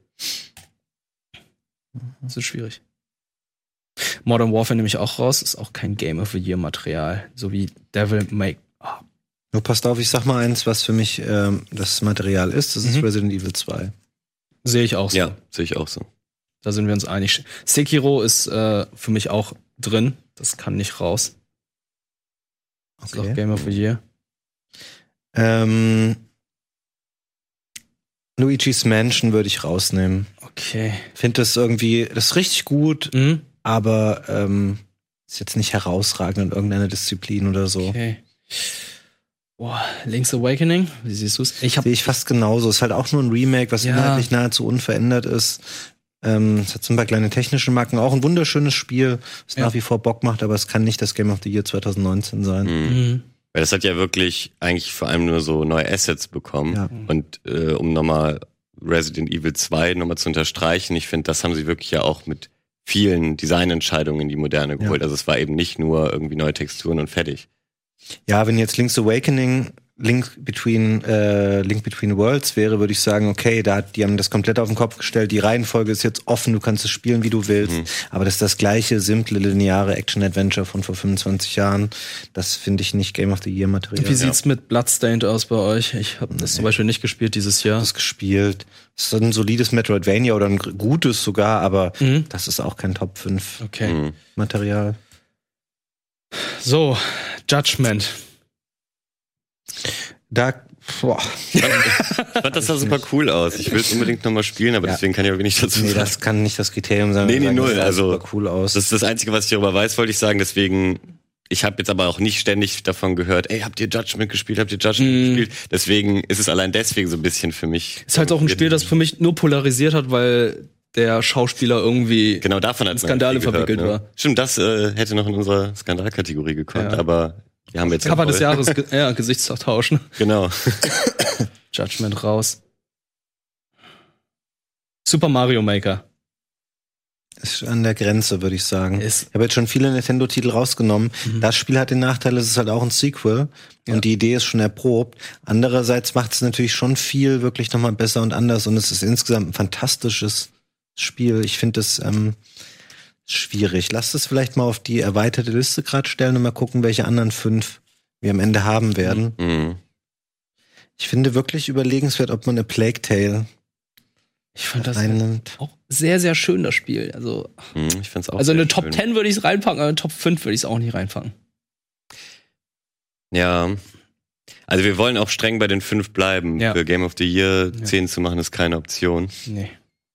Das ist schwierig. Modern Warfare nehme ich auch raus. Ist auch kein Game of the Year Material. So wie Devil May... Nur passt auf, ich sag mal eins, was für mich das Material ist. Das ist Resident Evil 2. Sehe ich auch so. Ja, sehe ich auch so. Da sind wir uns einig. Sekiro ist für mich auch drin. Das kann nicht raus. Das ist auch Game of the Year. Luigi's Mansion würde ich rausnehmen. Okay. Finde das ist richtig gut, aber ist jetzt nicht herausragend in irgendeiner Disziplin oder so. Okay. Boah, Link's Awakening, wie siehst du es? Sehe ich fast genauso. Ist halt auch nur ein Remake, was inhaltlich nahezu unverändert ist. Es hat so ein paar kleine technische Macken. Auch ein wunderschönes Spiel, das nach wie vor Bock macht, aber es kann nicht das Game of the Year 2019 sein. Weil das hat ja wirklich eigentlich vor allem nur so neue Assets bekommen. Ja. Und um nochmal Resident Evil 2 nochmal zu unterstreichen, ich finde, das haben sie wirklich ja auch mit vielen Designentscheidungen in die Moderne geholt. Also es war eben nicht nur irgendwie neue Texturen und fertig. Ja, wenn jetzt Link's Awakening Link Between Worlds wäre, würde ich sagen, okay, die haben das komplett auf den Kopf gestellt, die Reihenfolge ist jetzt offen, du kannst es spielen, wie du willst, aber das ist das gleiche simple, lineare Action-Adventure von vor 25 Jahren, das finde ich nicht Game of the Year Material. Wie sieht's mit Bloodstained aus bei euch? Ich habe das zum Beispiel nicht gespielt dieses Jahr. Das gespielt. Das ist ein solides Metroidvania oder ein gutes sogar, aber das ist auch kein Top 5 Material. So, Judgment. Ich fand das sah super cool aus. Ich will es unbedingt nochmal spielen, aber deswegen kann ich auch nicht dazu sagen. Nee, das kann nicht das Kriterium sein. Nee, null. Das also super cool aus. Das ist das Einzige, was ich darüber weiß, wollte ich sagen. Deswegen, ich habe jetzt aber auch nicht ständig davon gehört, habt ihr Judgment gespielt? Deswegen ist es allein deswegen so ein bisschen für mich. Ist halt auch ein Spiel, das für mich nur polarisiert hat, weil der Schauspieler irgendwie genau davon hat Skandale verwickelt war. Stimmt, das hätte noch in unserer Skandalkategorie gekonnt, aber die haben wir jetzt Cover des Jahres, Gesichtstauschen. Genau. Judgment raus. Super Mario Maker. Ist an der Grenze, würde ich sagen. Ich habe jetzt schon viele Nintendo-Titel rausgenommen. Das Spiel hat den Nachteil, es ist halt auch ein Sequel. Und die Idee ist schon erprobt. Andererseits macht es natürlich schon viel wirklich nochmal besser und anders. Und es ist insgesamt ein fantastisches Spiel. Ich finde es schwierig. Lasst es vielleicht mal auf die erweiterte Liste gerade stellen und mal gucken, welche anderen 5 wir am Ende haben werden. Ich finde wirklich überlegenswert, ob man eine Plague Tale ich fand das auch sehr, sehr schön, das Spiel. Also, ich find's auch also eine Top schön. 10 würde ich es reinpacken, aber eine Top 5 würde ich es auch nicht reinpacken. Ja. Also wir wollen auch streng bei den 5 bleiben. Für Game of the Year 10 zu machen, ist keine Option. Nee.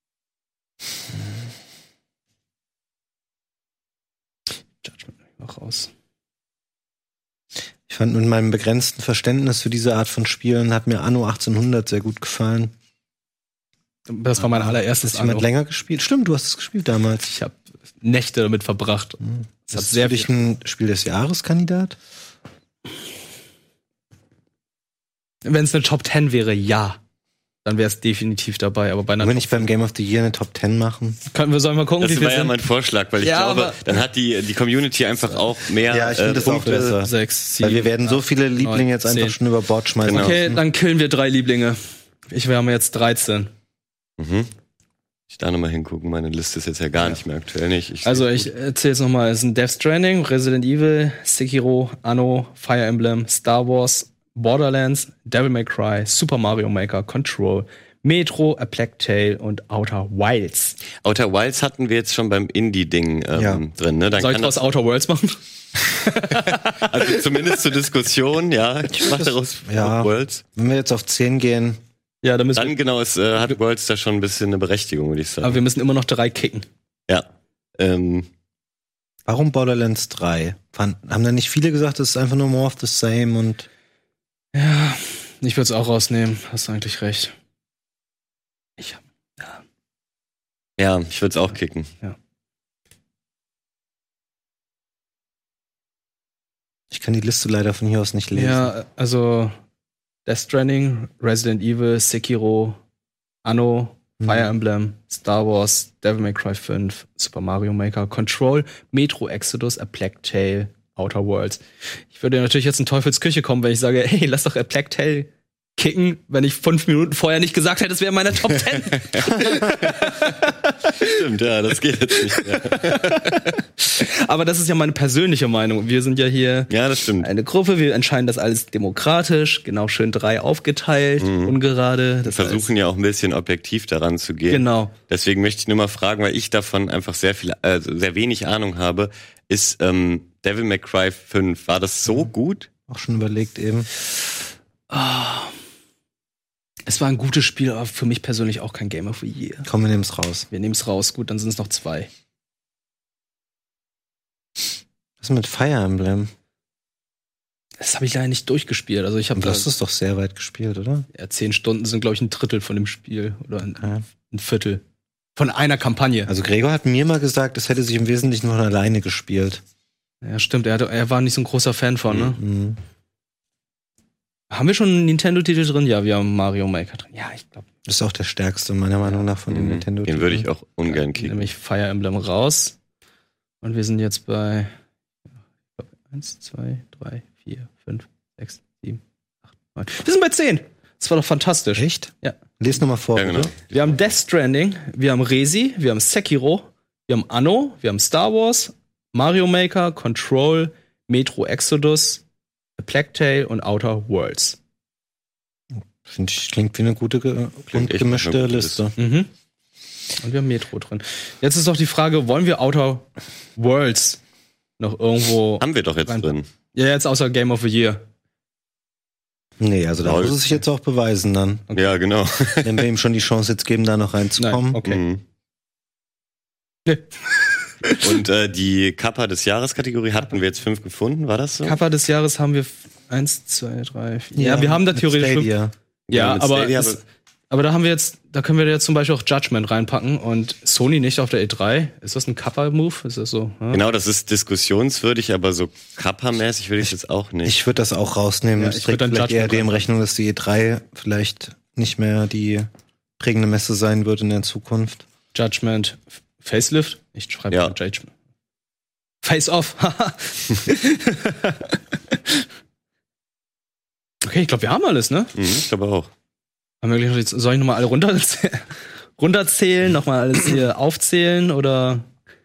Judgment noch raus. Ich fand mit meinem begrenzten Verständnis für diese Art von Spielen hat mir Anno 1800 sehr gut gefallen. Das war mein allererstes Anno. Hast du jemand länger gespielt? Stimmt, du hast es gespielt damals. Ich habe Nächte damit verbracht. Das hat sehr dich ein Spiel des Jahres-Kandidat? Wenn es eine Top 10 wäre, ja. Dann wäre es definitiv dabei. Aber bei einer Wenn ich beim Game of the Year eine Top 10 machen? Sollen wir gucken, das war ja mein Vorschlag, weil ich glaube, dann hat die Community einfach auch mehr ich finde das auch besser. 6, 7, weil wir werden so viele Lieblinge 9, jetzt einfach 10. schon über Bord schmeißen. Genau. Okay, dann killen wir 3 Lieblinge. Wir haben jetzt 13. Ich da nochmal hingucken, meine Liste ist jetzt ja gar nicht mehr aktuell. Ich erzähle jetzt nochmal, es sind Death Stranding, Resident Evil, Sekiro, Anno, Fire Emblem, Star Wars, Borderlands, Devil May Cry, Super Mario Maker, Control, Metro, A Plague Tale und Outer Wilds. Outer Wilds hatten wir jetzt schon beim Indie-Ding drin, ne? Dann soll ich daraus Outer Worlds machen? Also zumindest zur Diskussion, ja. Ich mach daraus Outer Worlds. Wenn wir jetzt auf 10 gehen, ja, dann hat Worlds da schon ein bisschen eine Berechtigung, würde ich sagen. Aber wir müssen immer noch 3 kicken. Ja. Warum Borderlands 3? Haben da nicht viele gesagt, es ist einfach nur more of the same und ja, ich würde es auch rausnehmen. Hast du eigentlich recht. Ich würde es auch kicken. Ja. Ich kann die Liste leider von hier aus nicht lesen. Ja, also Death Stranding, Resident Evil, Sekiro, Anno, Fire Emblem, Star Wars, Devil May Cry 5, Super Mario Maker, Control, Metro Exodus, A Plague Tale, Outer Worlds. Ich würde natürlich jetzt in Teufelsküche kommen, wenn ich sage, hey, lass doch A Plague Tale kicken, wenn ich 5 Minuten vorher nicht gesagt hätte, es wäre meine Top 10. Stimmt, ja, das geht jetzt nicht mehr. Aber das ist ja meine persönliche Meinung. Wir sind ja hier eine Gruppe, wir entscheiden das alles demokratisch, genau schön 3 aufgeteilt, ungerade. Wir versuchen ja auch ein bisschen objektiv daran zu gehen. Genau. Deswegen möchte ich nur mal fragen, weil ich davon einfach sehr wenig Ahnung habe, ist Devil May Cry 5, war das so gut? Auch schon überlegt eben. Es war ein gutes Spiel, aber für mich persönlich auch kein Game of the Year. Komm, wir nehmen es raus. Wir nehmen es raus. Gut, dann sind es noch 2. Was ist mit Fire Emblem? Das habe ich leider nicht durchgespielt. Also ich habe Du hast es doch sehr weit gespielt, oder? 10 Stunden sind, glaube ich, ein Drittel von dem Spiel. Oder ein Viertel. Von einer Kampagne. Also Gregor hat mir mal gesagt, es hätte sich im Wesentlichen von alleine gespielt. Ja, stimmt. Er war nicht so ein großer Fan von, ne? Mhm. Haben wir schon einen Nintendo-Titel drin? Ja, wir haben Mario Maker drin. Ja, ich glaube. Das ist auch der stärkste, meiner Meinung nach, von den Nintendo. Den würde ich auch ungern kicken. Nämlich Fire Emblem raus. Und wir sind jetzt bei 1, 2, 3, 4, 5, 6, 7, 8, 9. Wir sind bei 10. Das war doch fantastisch. Echt? Ja. Lies nochmal vor, Ja, genau. bitte. Wir haben Death Stranding, wir haben Resi, wir haben Sekiro, wir haben Anno, wir haben Star Wars, Mario Maker, Control, Metro Exodus, A Plague Tale und Outer Worlds. Finde ich, klingt wie eine gute Klingt echt gemischte nach einer guten Liste. Mhm. Und wir haben Metro drin. Jetzt ist doch die Frage, wollen wir Outer Worlds noch irgendwo... Haben wir doch jetzt rein- drin. Ja, jetzt außer Game of the Year. Nee, also da Lol. muss es sich jetzt auch beweisen dann. Okay. Ja, genau. Wenn wir ihm schon die Chance jetzt geben, da noch reinzukommen. Nein, okay. Mhm. Nee. Und die Kappa des Jahres-Kategorie hatten wir jetzt 5 gefunden, war das so? Cover des Jahres haben wir 1, 2, 3, 4. Ja, wir haben da mit theoretisch 5. Stadia. Ja, mit aber, Stadia, aber da haben wir jetzt, da können wir jetzt zum Beispiel auch Judgment reinpacken und Sony nicht auf der E3. Ist das ein Cover-Move? Ist das so? Ja? Genau, das ist diskussionswürdig, aber so Kappa-mäßig würde ich jetzt auch nicht. Ich würde das auch rausnehmen. Ja, Das ich trägt würd dann vielleicht eher Judgment dem rein. Rechnung, dass die E3 vielleicht nicht mehr die prägende Messe sein wird in der Zukunft. Judgment Facelift? Ich schreibe Ja. mal Judgment. Face Off. Okay, ich glaube, wir haben alles, ne? Ich glaube auch. Haben wir gleich noch jetzt, soll ich nochmal alle runterzählen, nochmal alles hier aufzählen oder?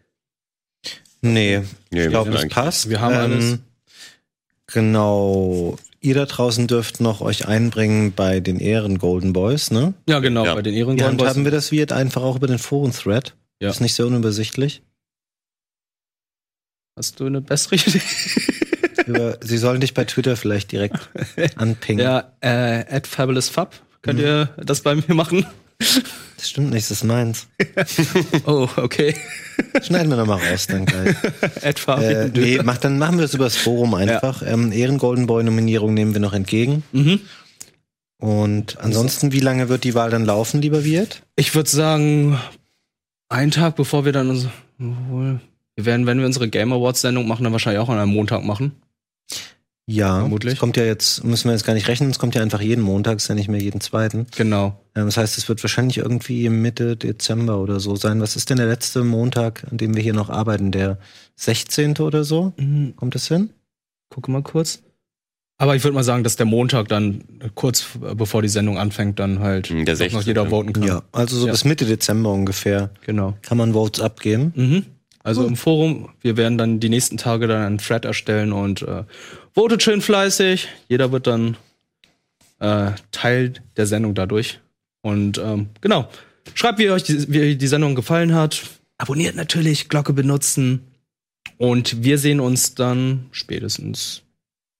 Nee, Nee, ich glaube, wir das sind passt. Wir haben alles. Genau. Ihr da draußen dürft noch euch einbringen bei den Ehren Golden Boys, ne? Ja, genau, Ja. bei den Wie Ehrengolden handhaben wir das wird einfach auch über den Foren-Thread. Ja. Ist nicht so unübersichtlich. Hast du eine bessere Idee? Sie sollen dich bei Twitter vielleicht direkt anpingen. Ja, @fabulousfab. Könnt ihr das bei mir machen? Das stimmt nicht, das ist meins. Oh, okay. Schneiden wir nochmal raus dann gleich. Fabian Nee, dann machen wir das übers Forum einfach. Ehren Golden Boy Nominierung nehmen wir noch entgegen. Mhm. Und ansonsten, wie lange wird die Wahl dann laufen, lieber Wirt? Ich würde sagen, einen Tag bevor wir dann wir werden, wenn wir unsere Game Awards Sendung machen, dann wahrscheinlich auch an einem Montag machen. Ja, Vermutlich. es kommt ja jetzt, müssen wir jetzt gar nicht rechnen, es kommt ja einfach jeden Montag, ist ja nicht mehr jeden zweiten. Genau. Das heißt, es wird wahrscheinlich irgendwie Mitte Dezember oder so sein. Was ist denn der letzte Montag, an dem wir hier noch arbeiten? Der 16. oder so? Kommt das hin? Gucke mal kurz. Aber ich würde mal sagen, dass der Montag dann kurz bevor die Sendung anfängt, dann halt Der noch 16. jeder voten kann. Ja, also so Ja. bis Mitte Dezember ungefähr Genau. kann man Votes abgeben. Mhm. Also im Forum, wir werden dann die nächsten Tage dann einen Thread erstellen und votet schön fleißig. Jeder wird dann Teil der Sendung dadurch. Und genau, schreibt, wie euch die Sendung gefallen hat. Abonniert natürlich, Glocke benutzen. Und wir sehen uns dann spätestens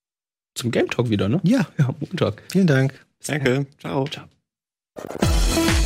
zum Game Talk wieder, ne? Ja, Ja, Montag. vielen Dank. Danke. Ciao. Ciao.